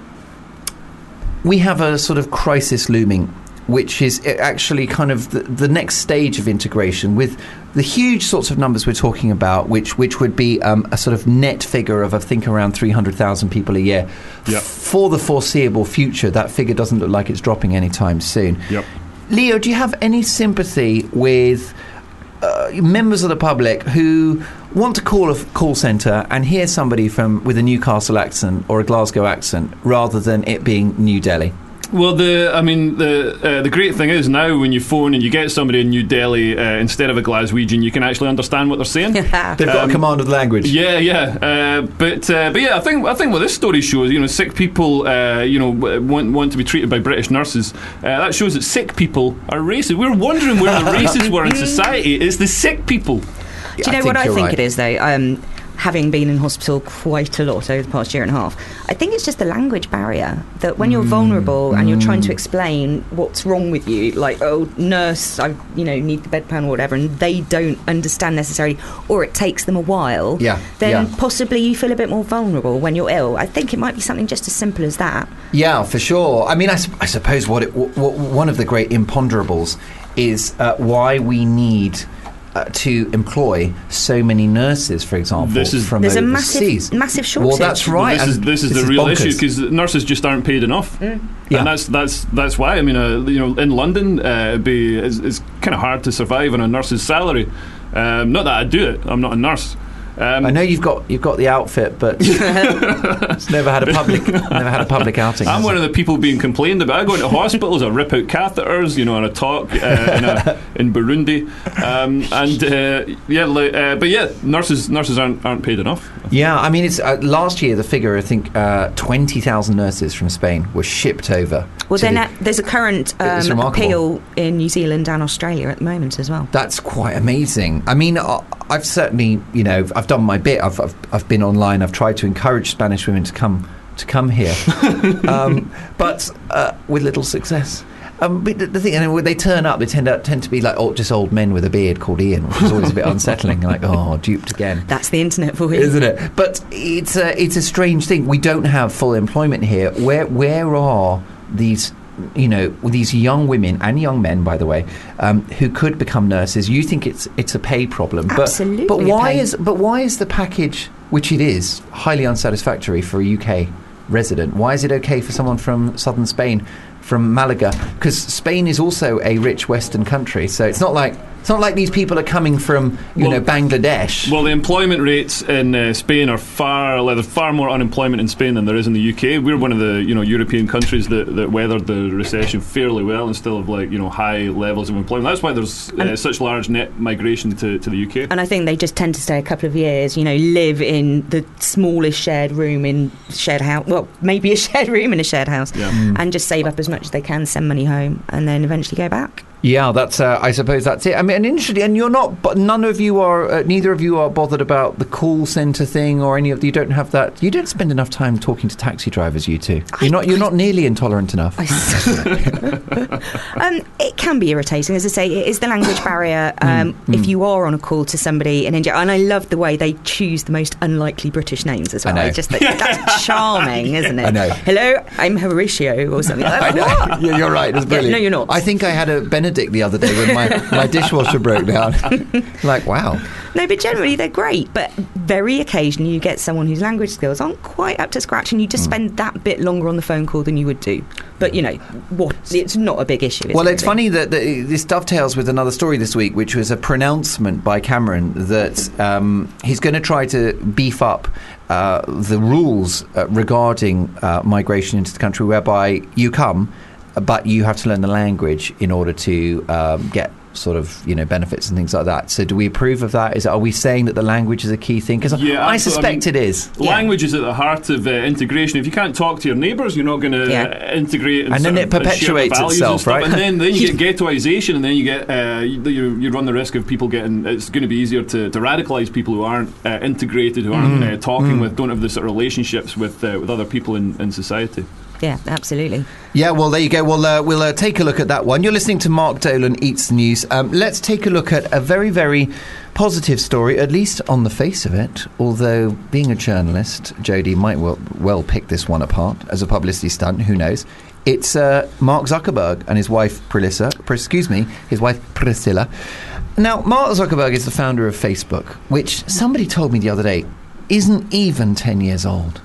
we have a sort of crisis looming, which is actually kind of the, the next stage of integration with the huge sorts of numbers we're talking about, which which would be um, a sort of net figure of, I think, around three hundred thousand people a year. Yep. For the foreseeable future, that figure doesn't look like it's dropping anytime soon. Yep. Leo, do you have any sympathy with uh, members of the public who want to call a call centre and hear somebody from with a Newcastle accent or a Glasgow accent rather than it being New Delhi? Well, the I mean, the uh, the great thing is now when you phone and you get somebody in New Delhi uh, instead of a Glaswegian, you can actually understand what they're saying. They've got Um, a command of the language. Yeah, yeah, uh, but uh, but yeah, I think I think what this story shows, you know, sick people, uh, you know, want want to be treated by British nurses. Uh, that shows that sick people are racist. We're wondering where the races were in society. It's the sick people. Do you know I what I you're think right. it is, though? Um, having been in hospital quite a lot over the past year and a half, I think it's just the language barrier, that when you're vulnerable and you're trying to explain what's wrong with you, like, oh, nurse, I you know need the bedpan or whatever, and they don't understand necessarily, or it takes them a while, Yeah, then yeah. possibly you feel a bit more vulnerable when you're ill. I think it might be something just as simple as that. Yeah, for sure. I mean, I, su- I suppose what, it, w- w- one of the great imponderables is uh, why we need uh, to employ so many nurses, for example, This is- from There's a overseas. massive, massive shortage. Well, that's right. This is and this is the is real bonkers. issue because nurses just aren't paid enough, Mm. Yeah. and that's that's that's why. I mean, uh, you know, in London, uh, it'd be it's, it's kind of hard to survive on a nurse's salary. Um, not that I do it; I'm not a nurse. Um, I know you've got you've got the outfit, but it's never had a public never had a public outing. I'm has one it? of the people being complained about. I go into hospitals, I rip out catheters, you know, on a talk uh, in, a, in Burundi, um, and uh, yeah, like, uh, but yeah, nurses nurses aren't aren't paid enough. Yeah, I mean, it's uh, last year the figure, I think, uh, twenty thousand nurses from Spain were shipped over. Well, to then the- uh, there's a current It's um, remarkable. appeal in New Zealand and Australia at the moment as well. That's quite amazing. I mean, I- I've certainly, you know, I've done my bit. I've, I've I've been online. I've tried to encourage Spanish women to come to come here, um, but uh, with little success. Um, but the, the thing, and when they turn up, they tend to tend to be like oh, just old men with a beard called Ian, which is always a bit unsettling. Like, oh, duped again. That's the internet for you. Isn't it? But it's a it's a strange thing. We don't have full employment here. Where where are these you know, these young women and young men, by the way, um, who could become nurses. You think it's it's a pay problem, Absolutely but but a why pay- is but why is the package, which it is, highly unsatisfactory for a U K resident? Why is it okay for someone from southern Spain, from Malaga? Because Spain is also a rich Western country, so it's not like it's not like these people are coming from you Well- know Bangladesh. Well, the employment rates in uh, Spain are far like, there's far more unemployment in Spain than there is in the U K. We're one of the you know European countries that, that weathered the recession fairly well and still have like you know high levels of employment. That's why there's uh, such large net migration to, to the U K. And I think they just tend to stay a couple of years, you know, live in the smallest shared room in shared house. Well, maybe a shared room in a shared house, Yeah. and just save up as much as they can, send money home, and then eventually go back. Yeah, that's. Uh, I suppose that's it. I mean, and interesting. And you're not. But none of you are. Uh, neither of you are bothered about the call centre thing or any of. You don't have that. You don't spend enough time talking to taxi drivers. You two. You're not. You're not nearly intolerant enough. um, it can be irritating, as I say. It is the language barrier. Um, Mm, if mm. you are on a call to somebody in India, and I love the way they choose the most unlikely British names as well. I know. I just think that's charming, isn't it? I know. Hello, I'm Horatio or something. Like I that. know. What? Yeah, you're right. It's Yeah, brilliant. no, you're not. I think I had a Benedict the other day when my, my dishwasher broke down. Like, wow. No, but generally they're great. But very occasionally you get someone whose language skills aren't quite up to scratch, and you just spend that bit longer on the phone call than you would do. But you know, what? It's not a big issue. Is Well, it, it's really? funny that, that this dovetails with another story this week, which was a pronouncement by Cameron that um, he's going to try to beef up uh, the rules uh, regarding uh, migration into the country, whereby you come, but you have to learn the language in order to um, get sort of you know benefits and things like that. So do we approve of that? Is are we saying that the language is a key thing? Because Yeah, I absolutely. suspect I mean, it is. Yeah. Language is at the heart of uh, integration. If you can't talk to your neighbours, you're not going to Yeah. uh, integrate. And, And then sort it of, uh, share the perpetuates values itself, and stuff. right? And then, then you get ghettoisation, and then you get uh, you, you, you run the risk of people getting. It's going to be easier to, to radicalise people who aren't uh, integrated, who aren't Mm. uh, talking with, don't have the sort of relationships with uh, with other people in, in society. Yeah, absolutely. Yeah, well, there you go. Well, uh, we'll uh, take a look at that one. You're listening to Mark Dolan Eats the News. Um, let's take a look at a very, very positive story, at least on the face of it. Although, being a journalist, Jodie might well, well pick this one apart as a publicity stunt. Who knows? It's uh, Mark Zuckerberg and his wife, Priscilla. Excuse me, his wife, Priscilla. Now, Mark Zuckerberg is the founder of Facebook, which somebody told me the other day isn't even ten years old.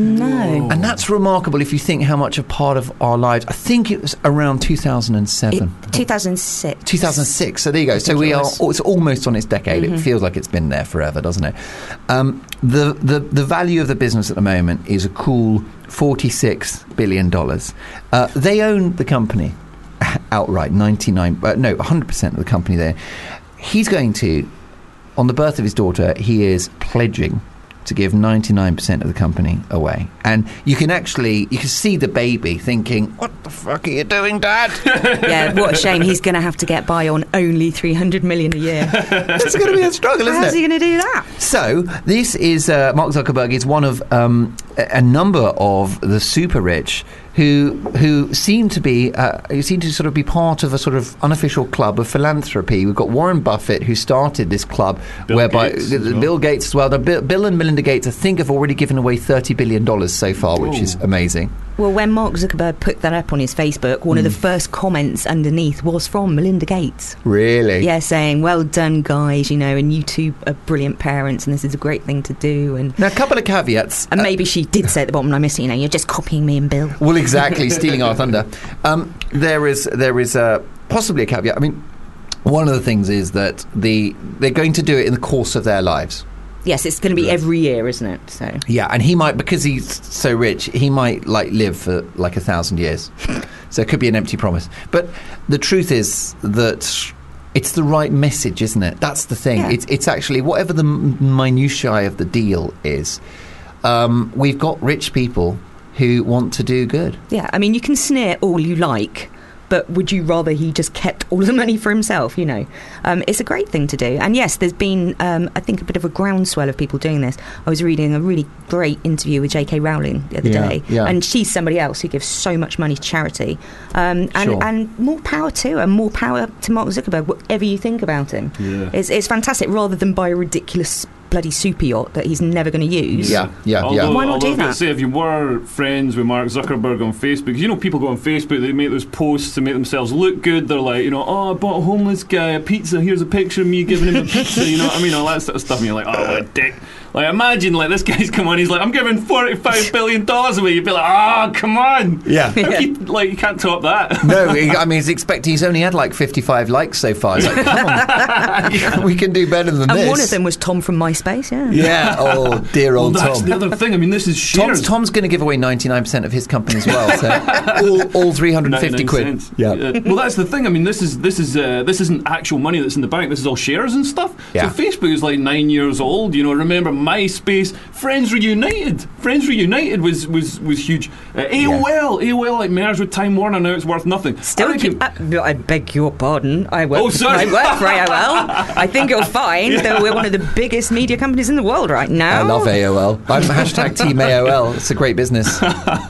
No. And that's remarkable if you think how much a part of our lives. I think it was around two thousand seven. It, two thousand six. two thousand six. So there you go. So think we it are. was. Oh, it's almost on its decade. Mhm. It feels like it's been there forever, doesn't it? Um, the the the value of the business at the moment is a cool forty-six billion dollars. Uh, they own the company outright. ninety-nine. Uh, no, one hundred percent of the company there. He's going to, on the birth of his daughter, he is pledging to give ninety-nine percent of the company away. And you can actually, you can see the baby thinking, what the fuck are you doing, Dad? Yeah, what a shame. He's going to have to get by on only three hundred million a year. It's going to be a struggle, isn't How's it? he going to do that? So this is uh, Mark Zuckerberg is one of um, a, a number of the super rich who who seem to be uh, who seem to sort of be part of a sort of unofficial club of philanthropy. We've got Warren Buffett, who started this club, Bill whereby Gates uh, as well. Bill Gates as well. The Bill, Bill and Melinda Gates, I think, have already given away thirty billion dollars so far, which Ooh. is amazing. Well, when Mark Zuckerberg put that up on his Facebook, one of the first comments underneath was from Melinda Gates. Really? Yeah, saying, well done, guys, you know, and you two are brilliant parents, and this is a great thing to do. And, Now, a couple of caveats. and maybe she did say at the bottom, I miss it, you know, you're just copying me and Bill. Well, exactly, stealing our thunder. Um, there is there is uh, possibly a caveat. I mean, one of the things is that the they're going to do it in the course of their lives. Yes, it's going to be every year, isn't it? So Yeah, and he might, because he's so rich, he might like live for like a thousand years. So it could be an empty promise. But the truth is that it's the right message, isn't it? That's the thing. Yeah. It's it's actually whatever the m- minutiae of the deal is. Um, we've got rich people who want to do good. yeah, I mean, you can sneer all you like, but would you rather he just kept all the money for himself, you know? Um, it's a great thing to do. And yes, there's been, um, I think, a bit of a groundswell of people doing this. I was reading a really great interview with J K Rowling the other Yeah, day, yeah. and she's somebody else who gives so much money to charity. Um, and, Sure. and more power to her, and more power to Mark Zuckerberg, whatever you think about him. Yeah. It's, it's fantastic, rather than buy a ridiculous bloody super yacht that he's never going to use. Yeah, yeah, although, yeah. Why not although do I've got to that? say, if you were friends with Mark Zuckerberg on Facebook, you know, people go on Facebook, they make those posts to make themselves look good. They're like, you know, oh, I bought a homeless guy a pizza. Here's a picture of me giving him a pizza. You know what I mean? All that sort of stuff. And you're like, oh, what a dick. Like, imagine, like, this guy's come on, he's like, I'm giving forty-five billion dollars away. You'd be like, oh, come on. Yeah. Yeah. You, like, you can't top that. No, he- I mean, he's expecting. He's only had like fifty-five likes so far. He's like, come on, we can do better than And this. one of them was Tom from MySpace, yeah. Yeah. Oh, dear Well, old that's Tom. the other thing. I mean, this is shares. Tom's, Tom's going to give away ninety-nine percent of his company as well. So all, all three hundred fifty ninety-nine quid. cents. Yeah. Uh, well, that's the thing. I mean, this is this is uh, this isn't actual money that's in the bank. This is all shares and stuff. Yeah. So Facebook is like nine years old. You know, remember MySpace, Friends Reunited. Friends Reunited was was was huge. Uh, A O L, A O L like merged with Time Warner. Now it's worth nothing. Still, I think it- uh, I beg your pardon. I work. Oh, sorry. I work for A O L. I think you'll find that we're one of the biggest media companies in the world right now. I love A O L. I'm hashtag Team A O L. It's a great business.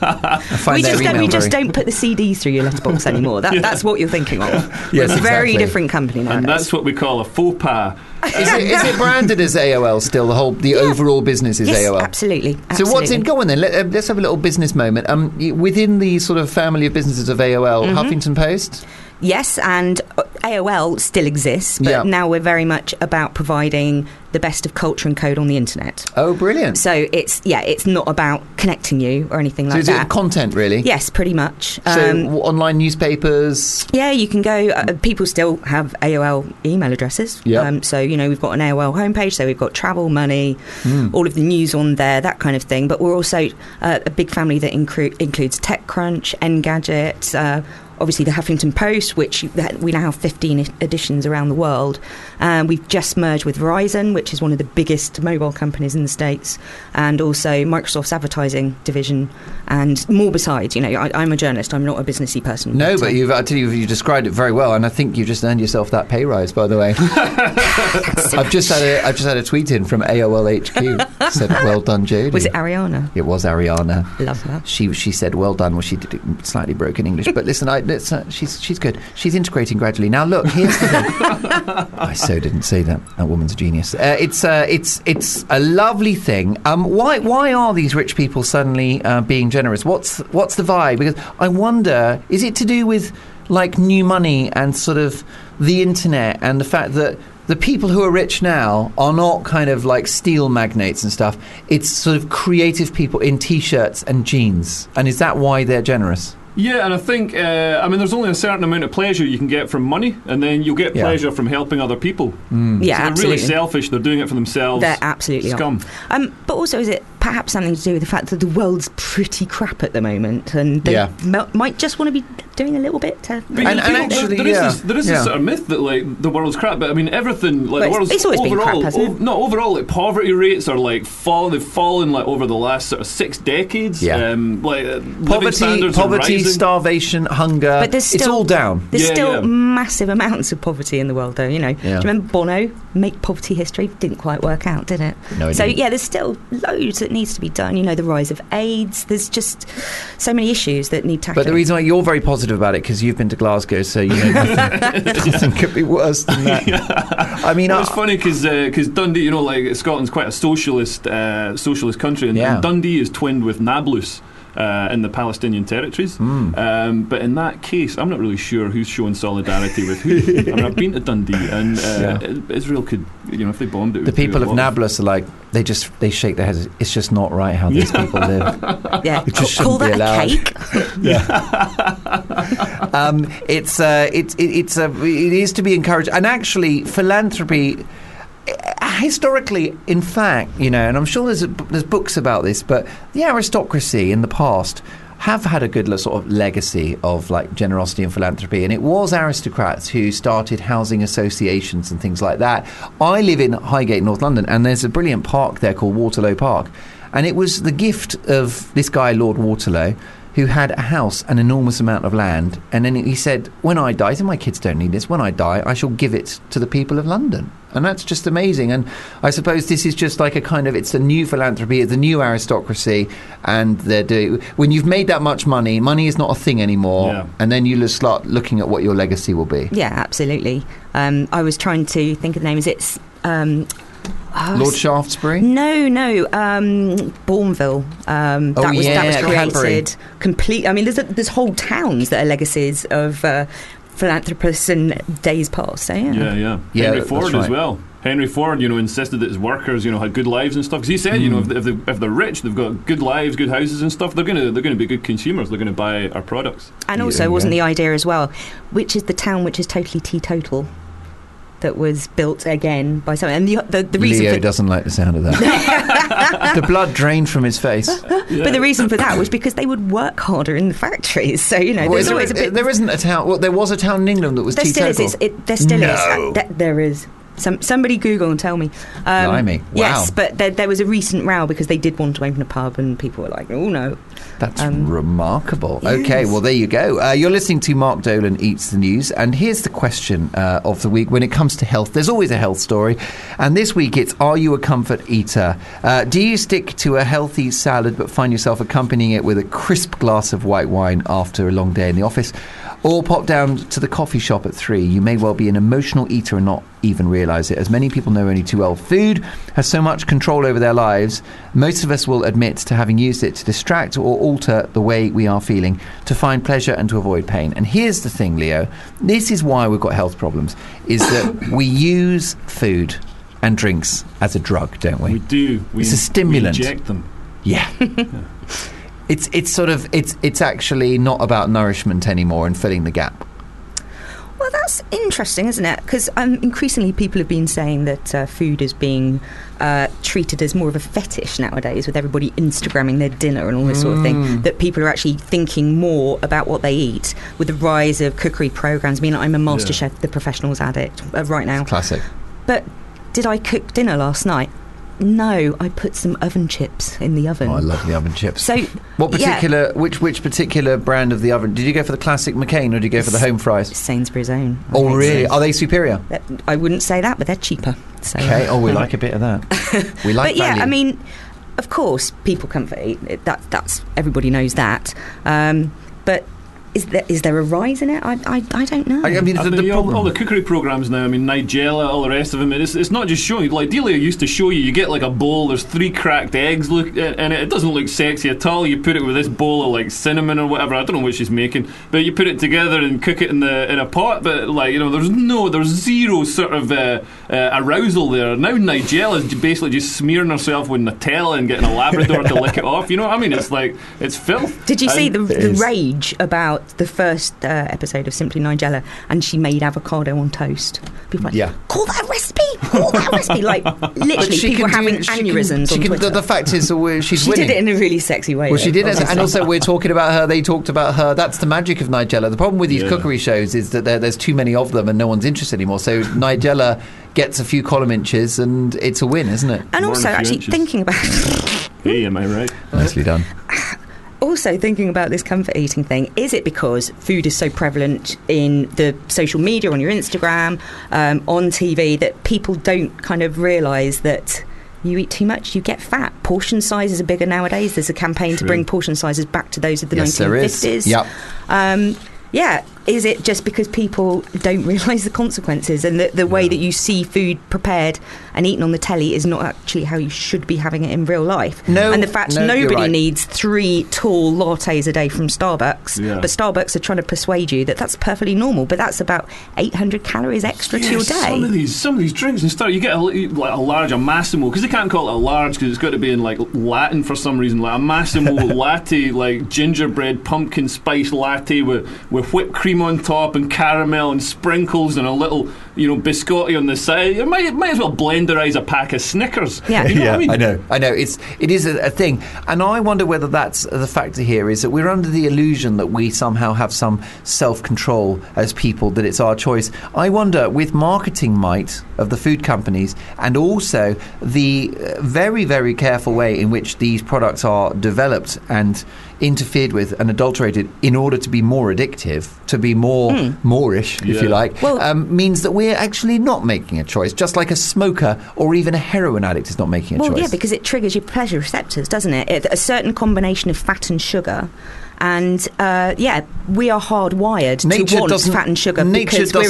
I find We their just, don't, email we just very- don't put the C Ds through your letterbox anymore. That, That's what you're thinking of. Yes, We're a very exactly. different company now. and that's what we call a faux pas. Is it, is it branded as A O L still? The whole, the overall business is yes, A O L. absolutely, So absolutely. what's in? Go on then. Let, uh, let's have a little business moment. Um, y- within the sort of family of businesses of A O L, Mm-hmm. Huffington Post. Yes, and A O L still exists, but Yeah. now we're very much about providing the best of culture and code on the internet. Oh, brilliant. So, So it's yeah, it's not about connecting you or anything like is that. it content really? Yes, pretty much. So Um, w- online newspapers. Yeah, you can go. Uh, people still have A O L email addresses. Yep. Um, so, you know, we've got an A O L homepage, so we've got travel, money, Hmm. all of the news on there, that kind of thing. But we're also uh, a big family that incru- includes TechCrunch, Engadget, uh, obviously the Huffington Post, which that we now have fifteen editions around the world. Um, we've just merged with Verizon, which is one of the biggest mobile companies in the States, and also Microsoft's advertising division, and more besides. You know, I, I'm a journalist, I'm not a businessy person. No, uh, but you've, I tell you, you described it very well, and I think you just earned yourself that pay rise. By the way, I've just had a, I've just had a tweet in from A O L H Q. Said, "Well done, Jodie." Was it Ariana? It was Ariana. Love her. She she said, "Well done." Well, she did it in slightly broken English, but listen, I, it's, uh, she's she's good. She's integrating gradually. Now, look, here's the thing. I so didn't say that. That woman's a genius. Uh, it's uh, it's it's a lovely thing. Um, why why are these rich people suddenly uh, being generous? What's what's the vibe? Because I wonder, is it to do with like new money and sort of the internet and the fact that the people who are rich now are not kind of like steel magnates and stuff. It's sort of creative people in T-shirts and jeans. And is that why they're generous? Yeah, and I think, uh, I mean, there's only a certain amount of pleasure you can get from money, and then you'll get Yeah. pleasure from helping other people. Yeah, So they're absolutely. really selfish. They're doing it for themselves. They're absolutely scum. are. Um, but also, is it perhaps something to do with the fact that the world's pretty crap at the moment, and they Yeah. m- might just want to be doing a little bit to. But And- you and know, there- actually, there is yeah, this, there is yeah. this sort of myth that like the world's crap, but I mean everything like Well, the it's- world's it's always been overall, crap, hasn't it? ov- no overall like poverty rates are like fall they've fallen like over the last sort of six decades. Yeah. Um, like uh, living Poverty, standards are poverty, rising. starvation, hunger. But there's it's still- all down. There's Yeah, still yeah. massive amounts of poverty in the world, though. You know, Yeah. do you remember Bono? Make poverty history. Didn't quite work out, did it? No, it so didn't. yeah, there's still loads that needs to be done. You know, the rise of AIDS. There's just so many issues that need tackling. But the reason why you're very positive about it because you've been to Glasgow, so you know nothing, nothing could be worse than that. I mean, Well, I, it's funny because Dundee, you know, like Scotland's quite a socialist uh, socialist country, and, Yeah. and Dundee is twinned with Nablus. Uh, in the Palestinian territories, Hmm. um, but in that case, I'm not really sure who's showing solidarity with who. I mean, I've been to Dundee, and uh, Yeah. Israel could, you know, if they bombed it, it the would do people a of lot Nablus are like they just they shake their heads. It's just not right how these people live. yeah, It just call shouldn't be that a allowed. cake. um, it's uh, it's it, it's a it is to be encouraged, and actually philanthropy. Historically, in fact, you know, and I'm sure there's a, there's books about this, but the aristocracy in the past have had a good le- sort of legacy of like generosity and philanthropy, and it was aristocrats who started housing associations and things like that. I live in Highgate, North London, and there's a brilliant park there called Waterloo Park, and it was the gift of this guy, Lord Waterloo, who had a house, an enormous amount of land, and then he said, when I die, and my kids don't need this, when I die, I shall give it to the people of London. And that's just amazing. And I suppose this is just like a kind of, it's a new philanthropy, it's a new aristocracy, and they're doing, when you've made that much money, money is not a thing anymore, Yeah. and then you start looking at what your legacy will be. Yeah, absolutely. Um, I was trying to think of the name. Is it um, Oh, Lord Shaftesbury? No, no, um, Bourneville. Um, Oh, that was yeah, that was Cadbury. created complete. I mean, there's a, there's whole towns that are legacies of uh, philanthropists in days past. So yeah, Yeah, yeah. Yeah, Henry that's Ford right. as well. Henry Ford, you know, insisted that his workers, you know, had good lives and stuff. Because he said, you know, if, they, if, they, if they're rich, they've got good lives, good houses and stuff. They're gonna they're gonna be good consumers. They're gonna buy our products. and also Yeah, wasn't yeah. the idea as well, which is the town which is totally teetotal, that was built again by someone. And the the, the reason Leo for doesn't like the sound of that. The blood drained from his face. but the reason for that was because they would work harder in the factories. So you know, Well, there's is there, always a bit. there isn't a town. Well, there was a town in England that was There still teetotal. is. It's, it, there still No. is. Uh, there, there is. Some, somebody Google and tell me. Um, Blimey. Wow. Yes, but there, there was a recent row because they did want to open a pub and people were like, oh no. That's Um, remarkable. yes. Okay, well, there you go. Uh, you're listening to Mark Dolan Eats the News, and here's the question uh, of the week. When it comes to health, there's always a health story, and this week it's, are you a comfort eater? Uh, do you stick to a healthy salad but find yourself accompanying it with a crisp glass of white wine after a long day in the office? Or pop down to the coffee shop at three. You may well be an emotional eater and not even realise it. As many people know only too well, food has so much control over their lives. Most of us will admit to having used it to distract or alter the way we are feeling, to find pleasure and to avoid pain. And here's the thing, Leo. This is why we've got health problems, is that we use food and drinks as a drug, don't we? We do. We It's a stimulant. We inject them. Yeah. It's it's sort of it's it's actually not about nourishment anymore and filling the gap. Well, that's interesting, isn't it? Because um, increasingly people have been saying that uh, food is being uh, treated as more of a fetish nowadays, with everybody Instagramming their dinner and all this sort of thing, that people are actually thinking more about what they eat with the rise of cookery programmes. I mean, I'm a MasterChef, the professionals addict uh, right now. Classic. But did I cook dinner last night? No, I put some oven chips in the oven. Oh, I love the oven chips. So, What yeah. particular, which which particular brand of the oven? Did you go for the classic McCain or did you go for the home fries? Sainsbury's own. I Oh, hate really? those. Are they superior? That- I wouldn't say that, but they're cheaper. So, Okay. Oh, we like a bit of that. We like but yeah, value. I mean, of course, people comfort eat. It- That that's everybody knows that. Um, but is there is there a rise in it? I I, I don't know. I, I mean, I the, mean, the yeah, all, problem. all the cookery programs now. I mean, Nigella, all the rest of them. It's, it's not just showing. Like Delia used to show you. You get like a bowl. There's three cracked eggs. Look, and it, it doesn't look sexy at all. You put it with this bowl of like cinnamon or whatever. I don't know what she's making, but you put it together and cook it in the in a pot. But like you know, there's no, there's zero sort of uh, uh, arousal there. Now Nigella's basically just smearing herself with Nutella and getting a Labrador to lick it off. You know what I mean? It's like it's filth. Did you see And- the, It the is. rage about the first uh, episode of Simply Nigella, and she made avocado on toast? People were like, Yeah. call that recipe, call that recipe. Like literally, she people were can do- having she can- aneurysms she on can- Twitter. the, the fact is, that we're- she's she winning. did it in a really sexy way. Well, she though, did, and, and obviously. also we're talking about her. They talked about her. That's the magic of Nigella. The problem with these Yeah. cookery shows is that there, there's too many of them, and no one's interested anymore. So Nigella gets a few column inches, and it's a win, isn't it? And More also, than a few actually inches. thinking about Hey, am I right? Nicely done. also thinking about this comfort eating thing, is it because food is so prevalent in the social media, on your Instagram, um, on T V, that people don't kind of realise that you eat too much, you get fat? Portion sizes are bigger nowadays. There's a campaign to True. bring portion sizes back to those of the Yes, there nineteen is. fifties. Yep. Um, yeah, is it just because people don't realise the consequences, and the, the way that you see food prepared and eaten on the telly is not actually how you should be having it in real life? No, and the fact no, you're nobody right. needs three tall lattes a day from Starbucks, Yeah. but Starbucks are trying to persuade you that that's perfectly normal, but that's about eight hundred calories extra to Yeah, your Some of day. these, some of these drinks and stuff, you get a, like a large, a Massimo, because they can't call it a large because it's got to be in like Latin for some reason, like a Massimo latte, like gingerbread pumpkin spice latte with with whipped cream on top and caramel and sprinkles and a little, you know, biscotti on the side. You might might as well blenderize a pack of Snickers. Yeah. You know what I mean? I know, I know. It's it is a, a thing, and I wonder whether that's the factor here. Is that we're under the illusion that we somehow have some self-control as people, that it's our choice. I wonder, with marketing might of the food companies, and also the uh, very, very careful way in which these products are developed and interfered with and adulterated in order to be more addictive, to be more moreish, if Yeah. you like, Well- um, means that we're actually not making a choice, just like a smoker or even a heroin addict is not making a Well, choice. yeah, because it triggers your pleasure receptors, doesn't it? it a certain combination of fat and sugar. And uh, yeah, we are hardwired Nature to want doesn't- fat and sugar nature because we're in doesn't-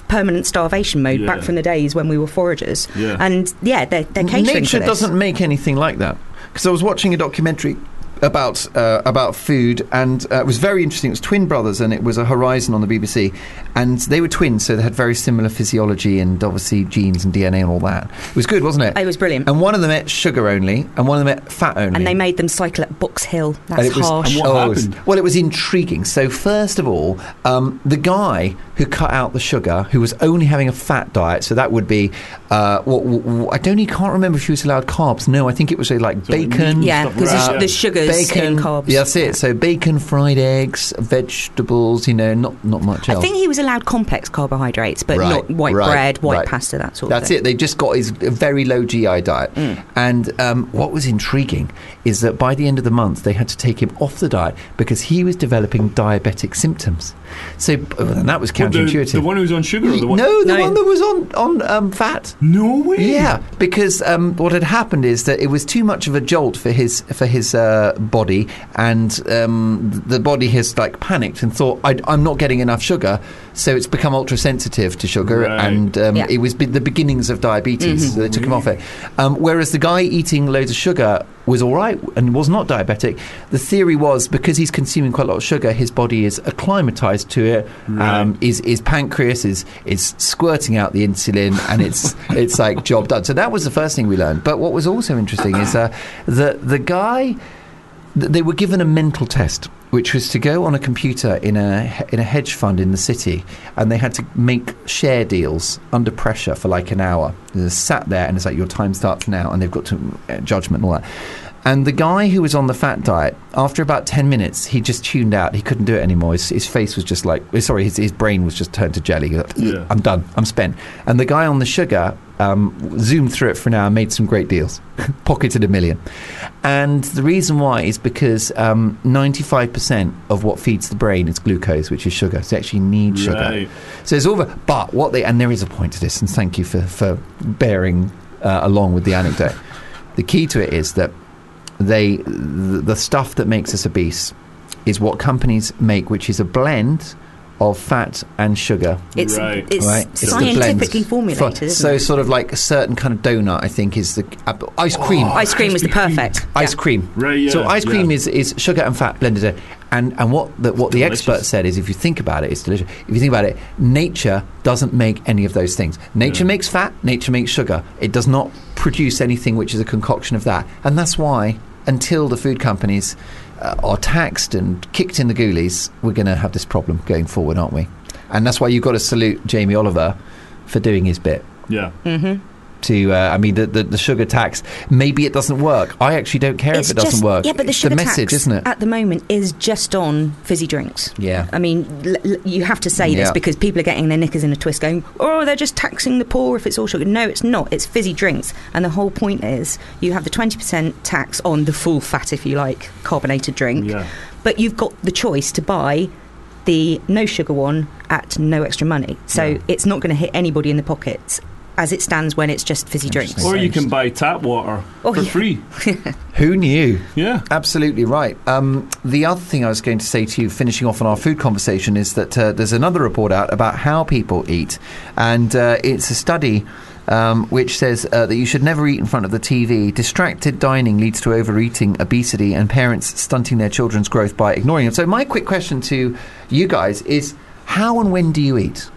permanent starvation mode Yeah. back from the days when we were foragers. Yeah. And yeah, they're, they're catering Nature for this. doesn't make anything like that. Because I was watching a documentary about uh, about food, and uh, it was very interesting. It was twin brothers, and it was a Horizon on the B B C, and they were twins, so they had very similar physiology and obviously genes and D N A and all that. It was good, wasn't it? It was brilliant. And one of them ate sugar only, and one of them ate fat only. And they made them cycle at Box Hill. That's And it was- harsh. And what Oh, it was- happened? well, it was intriguing. So, first of all, um, the guy who cut out the sugar, who was only having a fat diet, so that would be, uh, what, what, I don't, even can't remember if he was allowed carbs. No, I think it was uh, like So meat bacon. and Yeah, stuff, because right, the, yeah. the sugars Bacon, in carbs. yeah, that's it. So bacon, fried eggs, vegetables. You know, not not much else. I think he was allowed complex carbohydrates, but Right, not white right, bread, white right. pasta, that sort That's of thing. it. They just got his very low G I diet. Mm. And um, what was intriguing is that by the end of the month, they had to take him off the diet because he was developing diabetic symptoms. So, and that was What, the, counterintuitive. the one who was on sugar or the one? no, the No. one that was on on um, fat. No way. Yeah, because um, what had happened is that it was too much of a jolt for his for his uh, body, and um, the body has like panicked and thought, I, "I'm not getting enough sugar," so it's become ultra sensitive to sugar, Right. and um, Yeah. it was be- the beginnings of diabetes. So they took him off it. Um, whereas the guy eating loads of sugar was all right and was not diabetic. The theory was because he's consuming quite a lot of sugar, his body is acclimatized to it. Right. Um, his, his pancreas is is squirting out the insulin, and it's it's like job done. So that was the first thing we learned. But what was also interesting is uh, that the guy, th- they were given a mental test, which was to go on a computer in a in a hedge fund in the city, and they had to make share deals under pressure for like an hour. They sat there, and it's like your time starts now, and they've got to uh, judgment and all that. And the guy who was on the fat diet, after about ten minutes, he just tuned out. He couldn't do it anymore. His, his face was just like, sorry, his, his brain was just turned to jelly. He was like, Yeah. I'm done. I'm spent. And the guy on the sugar um, zoomed through it for an hour, made some great deals, pocketed a million. And the reason why is because um, ninety-five percent of what feeds the brain is glucose, which is sugar. So you actually need sugar. Right. So it's over. But what they, and there is a point to this, and thank you for, for bearing uh, along with the anecdote. The key to it is that they the, the stuff that makes us obese is what companies make, which is a blend of fat and sugar. It's, Right. it's Right, it's the scientifically blend. formulated, For- isn't so it? sort of like a certain kind of donut, I think, is the uh, ice cream. Ice cream was the perfect. Ice Yeah. cream. Right, yeah, so ice cream yeah. is, is sugar and fat blended in. And and what the, what the Delicious. expert said is, if you think about it, it's delicious. If you think about it, nature doesn't make any of those things. Nature Yeah. makes fat. Nature makes sugar. It does not produce anything which is a concoction of that. And that's why, until the food companies uh, are taxed and kicked in the ghoulies, we're going to have this problem going forward, aren't we? And that's why you've got to salute Jamie Oliver for doing his bit. Yeah. Mm-hmm. To, uh, I mean, the, the the sugar tax. Maybe it doesn't work. I actually don't care It's if it doesn't just- work. Yeah, but the It's sugar the message, tax isn't it? at the moment is just on fizzy drinks. Yeah. I mean, l- l- you have to say this Yeah. because people are getting their knickers in a twist going, oh, they're just taxing the poor if it's all sugar. No, it's not. It's fizzy drinks. And the whole point is you have the twenty percent tax on the full fat, if you like, carbonated drink. Yeah. But you've got the choice to buy the no sugar one at no extra money. So Yeah. it's not going to hit anybody in the pockets as it stands when it's just fizzy drinks. Or you can buy tap water Oh, for yeah. free. Who knew? Yeah. Absolutely right. Um, the other thing I was going to say to you, finishing off on our food conversation, is that uh, there's another report out about how people eat, and uh, it's a study um, which says uh, that you should never eat in front of the T V. Distracted dining leads to overeating, obesity, and parents stunting their children's growth by ignoring it. So my quick question to you guys is, how and when do you eat?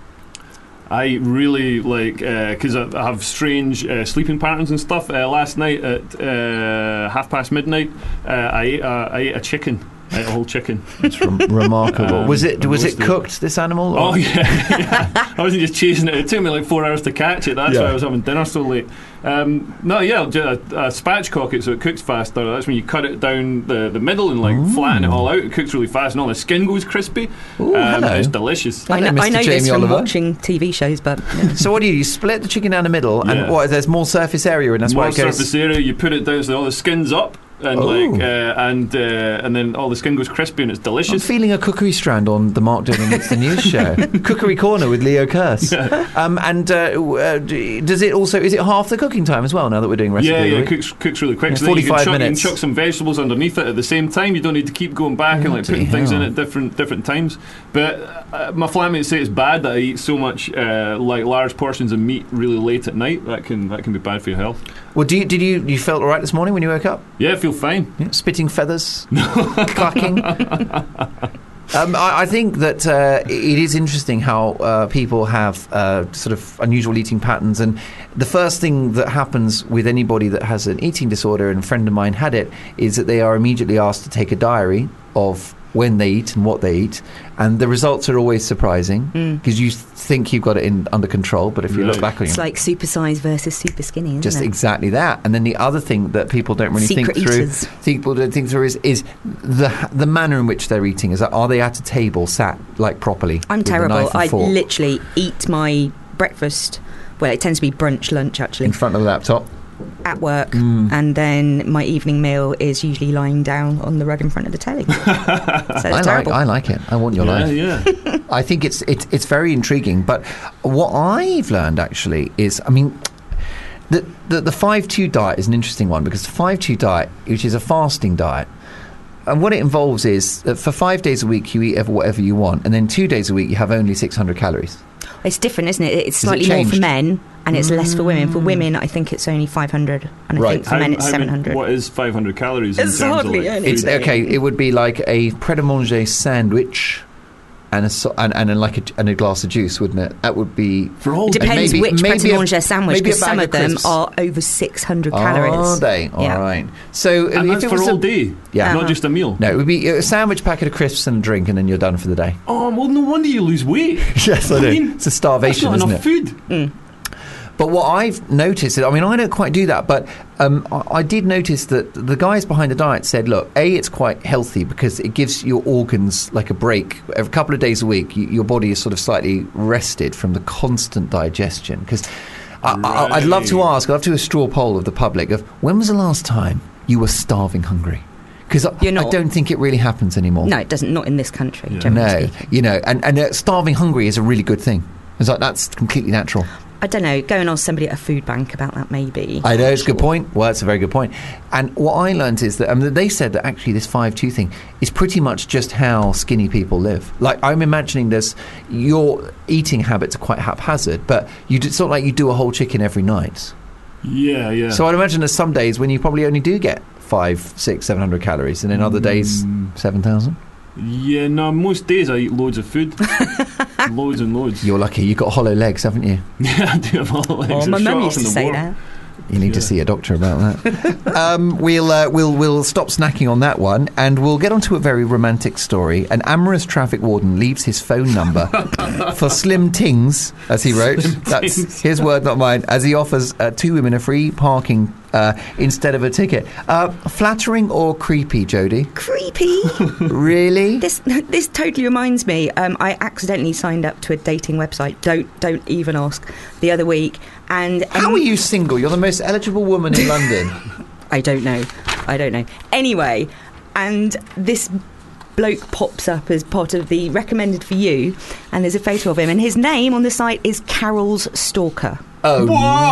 I really like because I, I have strange uh, sleeping patterns and stuff. Uh, last night at uh, half past midnight, uh, I ate a, I ate a chicken, I ate a whole chicken. It's rem- remarkable. Um, was it was it roasted. cooked, this animal? or- Oh yeah, yeah. I wasn't just chasing it. It took me like four hours to catch it. That's Yeah. why I was having dinner so late. Um, no, yeah, ju- a, a spatchcock it so it cooks faster. That's when you cut it down the, the middle and like flatten it all out. It cooks really fast and all the skin goes crispy. Ooh, um, hello. It's delicious. Hello, I know, I Mister know this Jamie from Oliver. watching T V shows, but yeah. So what do you do? You split the chicken down the middle, and Yeah. what? There's more surface area, and that's More why it goes. surface area. You put it down so all the skin's up. and Oh. like uh, and uh, and then all the skin goes crispy and it's I'm delicious. feeling a cookery strand on the Mark Dillon It's the News show. Cookery Corner with Leo Kearse. Um, and uh, w- uh, d- does it also, is it half the cooking time as well now that we're doing recipe? Yeah, of the yeah, week? cooks cooks really quick. Yeah, so then you can, forty-five chuck, you can minutes. chuck some vegetables underneath it at the same time. You don't need to keep going back and like Bloody putting things in hell. at different different times. But uh, my flatmates say it's bad that I eat so much uh, like large portions of meat really late at night. That can that can be bad for your health. Well, do you, did you, you felt all right this morning when you woke up? Yeah, I feel fine. Yeah, spitting feathers? Clucking? Um, I, I think that uh, it is interesting how uh, people have uh, sort of unusual eating patterns, and the first thing that happens with anybody that has an eating disorder, and a friend of mine had it, is that they are immediately asked to take a diary of when they eat and what they eat, and the results are always surprising because you think you've got it in under control, but if you look Right. back on It's it, like super size versus super skinny, isn't just it? exactly that. And then the other thing that people don't really Secret think through, eaters. people don't think through is, is the the manner in which they're eating. Is that, are they at a table sat like properly? I'm with a terrible. knife and I fork literally eat my breakfast. Well, it tends to be brunch, lunch actually, in front of the laptop. at work, Mm. and then my evening meal is usually lying down on the rug in front of the telly. So it's I like, terrible. I like it. I want your Yeah, life. yeah. I think it's it's it's very intriguing. But what I've learned actually is, I mean, the the, the five two diet is an interesting one, because the five two diet, which is a fasting diet, and what it involves is that for five days a week you eat ever whatever you want, and then two days a week you have only six hundred calories. It's different, isn't it? It's Has it slightly more for changed? men, and it's less for women. For women, I think it's only five hundred, and I Right. think for men it's How- how seven many- hundred. What is five hundred calories in It's terms hardly of like any. food? It's okay. It would be like a pret-a-manger sandwich and a so, and, and a, like a, and a glass of juice, wouldn't it? That would be For all It depends maybe- which maybe pret a a- manger sandwich, maybe a because bag some of of them crisps. are over six hundred calories. Are they? All Yeah. right. So and if that's it for was all a, day. Yeah. not Uh-huh. just a meal. No, it would be a sandwich, packet of crisps, and a drink, and then you're done for the day. Oh well, no wonder you lose weight. Yes, I I do. mean, It's a That's starvation, not isn't enough it? food. But what I've noticed, I mean, I don't quite do that, but um, I, I did notice that the guys behind the diet said, look, A, it's quite healthy because it gives your organs like a break. A couple of days a week, you, your body is sort of slightly rested from the constant digestion. Because I, I, I'd love to Right. ask, I'd love to do a straw poll of the public of when was the last time you were starving hungry? Because I, You're I not. don't think it really happens anymore. No, it doesn't. Not in this country. Yeah. Generally No, speaking. you know, and, and uh, starving hungry is a really good thing. It's like, that's completely natural. I don't know. Go and ask somebody at a food bank about that, maybe. I know, it's a Sure. good point. Well, it's a very good point. And what I learned is that um, they said that actually this five two thing is pretty much just how skinny people live. Like, I'm imagining there's your eating habits are quite haphazard, but you do, it's not like you do a whole chicken every night. Yeah, yeah. So I'd imagine there's some days when you probably only do get five, six, seven hundred calories, and then other days seven thousand. yeah, no. Most days I eat loads of food, loads and loads. You're lucky. You've got hollow legs, haven't you? Yeah, I do have all the legs. Oh, They're my shot mum off used in to the say war. that. You need to Yeah. see a doctor about that. um, we'll uh, we'll we'll stop snacking on that one, and we'll get onto a very romantic story. An amorous traffic warden leaves his phone number for slim tings, as he wrote. That's tings. his word, not mine. As he offers uh, two women a free parking uh, instead of a ticket. Uh, flattering or creepy, Jodie? Creepy. Really? This this totally reminds me. Um, I accidentally signed up to a dating website. Don't don't even ask. The other week, and How um, are you single? You're the most eligible woman in London. I don't know. I don't know. Anyway, and this bloke pops up as part of the recommended for you, and there's a photo of him, and his name on the site is Carol's Stalker. Oh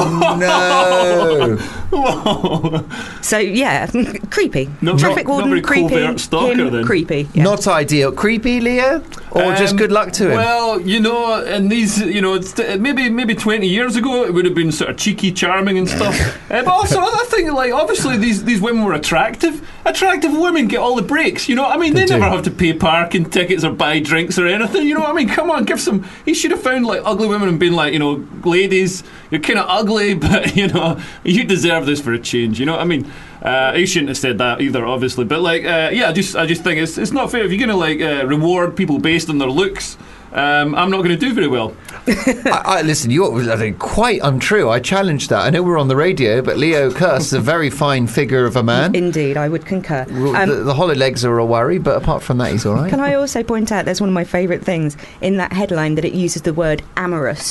no! Whoa. So yeah, creepy. Not Traffic very- not warden, very creepy. covert stalker, him, then. creepy. Yeah. Not ideal. Creepy, Leo, or just Um, good luck to him. Well, you know, and these, you know, it's t- maybe maybe twenty years ago it would have been sort of cheeky, charming and stuff. uh, but also, I think, like, obviously these these women were attractive. Attractive women get all the breaks. You know what I mean? They They, do. never have to pay parking tickets or buy drinks or anything. You know what I mean? Come on, give some. He should have found like ugly women and been like, you know, ladies, you're kind of ugly, but you know, you deserve this for a change. You know what I mean? Uh, he shouldn't have said that either, obviously. But like, uh, yeah, I just I just think it's it's not fair if you're going to like uh, reward people based on their looks. Um, I'm not going to do very well. I, I, listen, you're I think, quite untrue. I challenge that. I know we're on the radio, but Leo Kearse is a very fine figure of a man. Indeed, I would concur. Well, Um, the, the hollow legs are a worry, but apart from that, he's all right. Can I also point out there's one of my favourite things in that headline that it uses the word amorous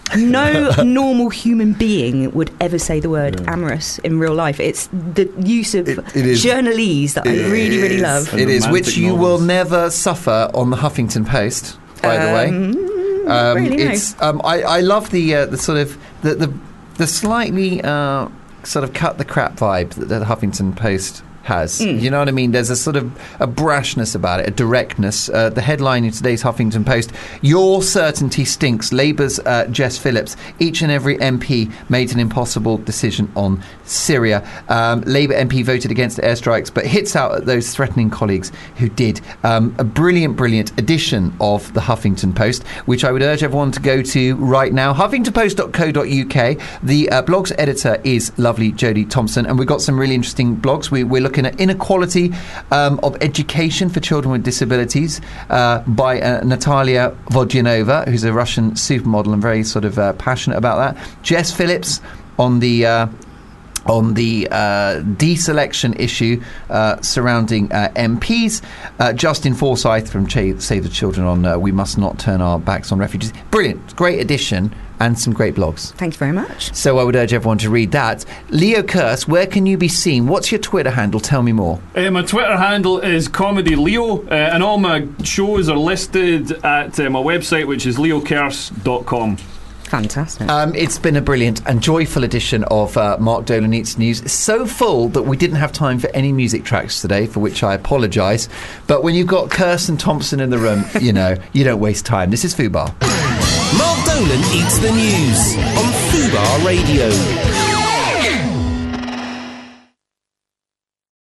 No normal human being would ever say the word yeah. amorous in real life. It's the use of it, it is, journalese that I really, really love. It is, which you novels. will never suffer on the Huffington Post, by um, the way. Um, really it's, um, I, I love the uh, the sort of the the, the slightly uh, sort of cut the crap vibe that the Huffington Post has. Mm. You know what I mean? There's a sort of a brashness about it, a directness. Uh, the headline in today's Huffington Post, "Your certainty stinks. Labour's uh, Jess Phillips. Each and every M P made an impossible decision on Syria." Um, Labour M P voted against airstrikes, but hits out at those threatening colleagues who did. Um, a brilliant, brilliant edition of the Huffington Post, which I would urge everyone to go to right now. huffington post dot co dot uk. The uh, blog's editor is lovely Jodie Thompson, and we've got some really interesting blogs. We, we're looking at inequality um, of education for children with disabilities uh, by uh, Natalia Vodyanova, who's a Russian supermodel and very sort of uh, passionate about that. Jess Phillips on the uh, on the uh, deselection issue uh, surrounding uh, M Ps. Uh, Justin Forsyth from Ch- Save the Children on uh, We Must Not Turn Our Backs on Refugees. Brilliant, great edition. And some great blogs. Thank you very much. So I would urge everyone to read that. Leo Kearse, where can you be seen? What's your Twitter handle? Tell me more. Uh, my Twitter handle is Comedy Leo, uh, and all my shows are listed at uh, my website, which is leo kearse dot com. Fantastic. Um, it's been a brilliant and joyful edition of uh, Mark Dolan Eats News. It's so full that we didn't have time for any music tracks today, for which I apologise. But when you've got Kearse and Thompson in the room, you know, you don't waste time. This is Fubar. Mark Dolan Eats the News on Fubar Radio.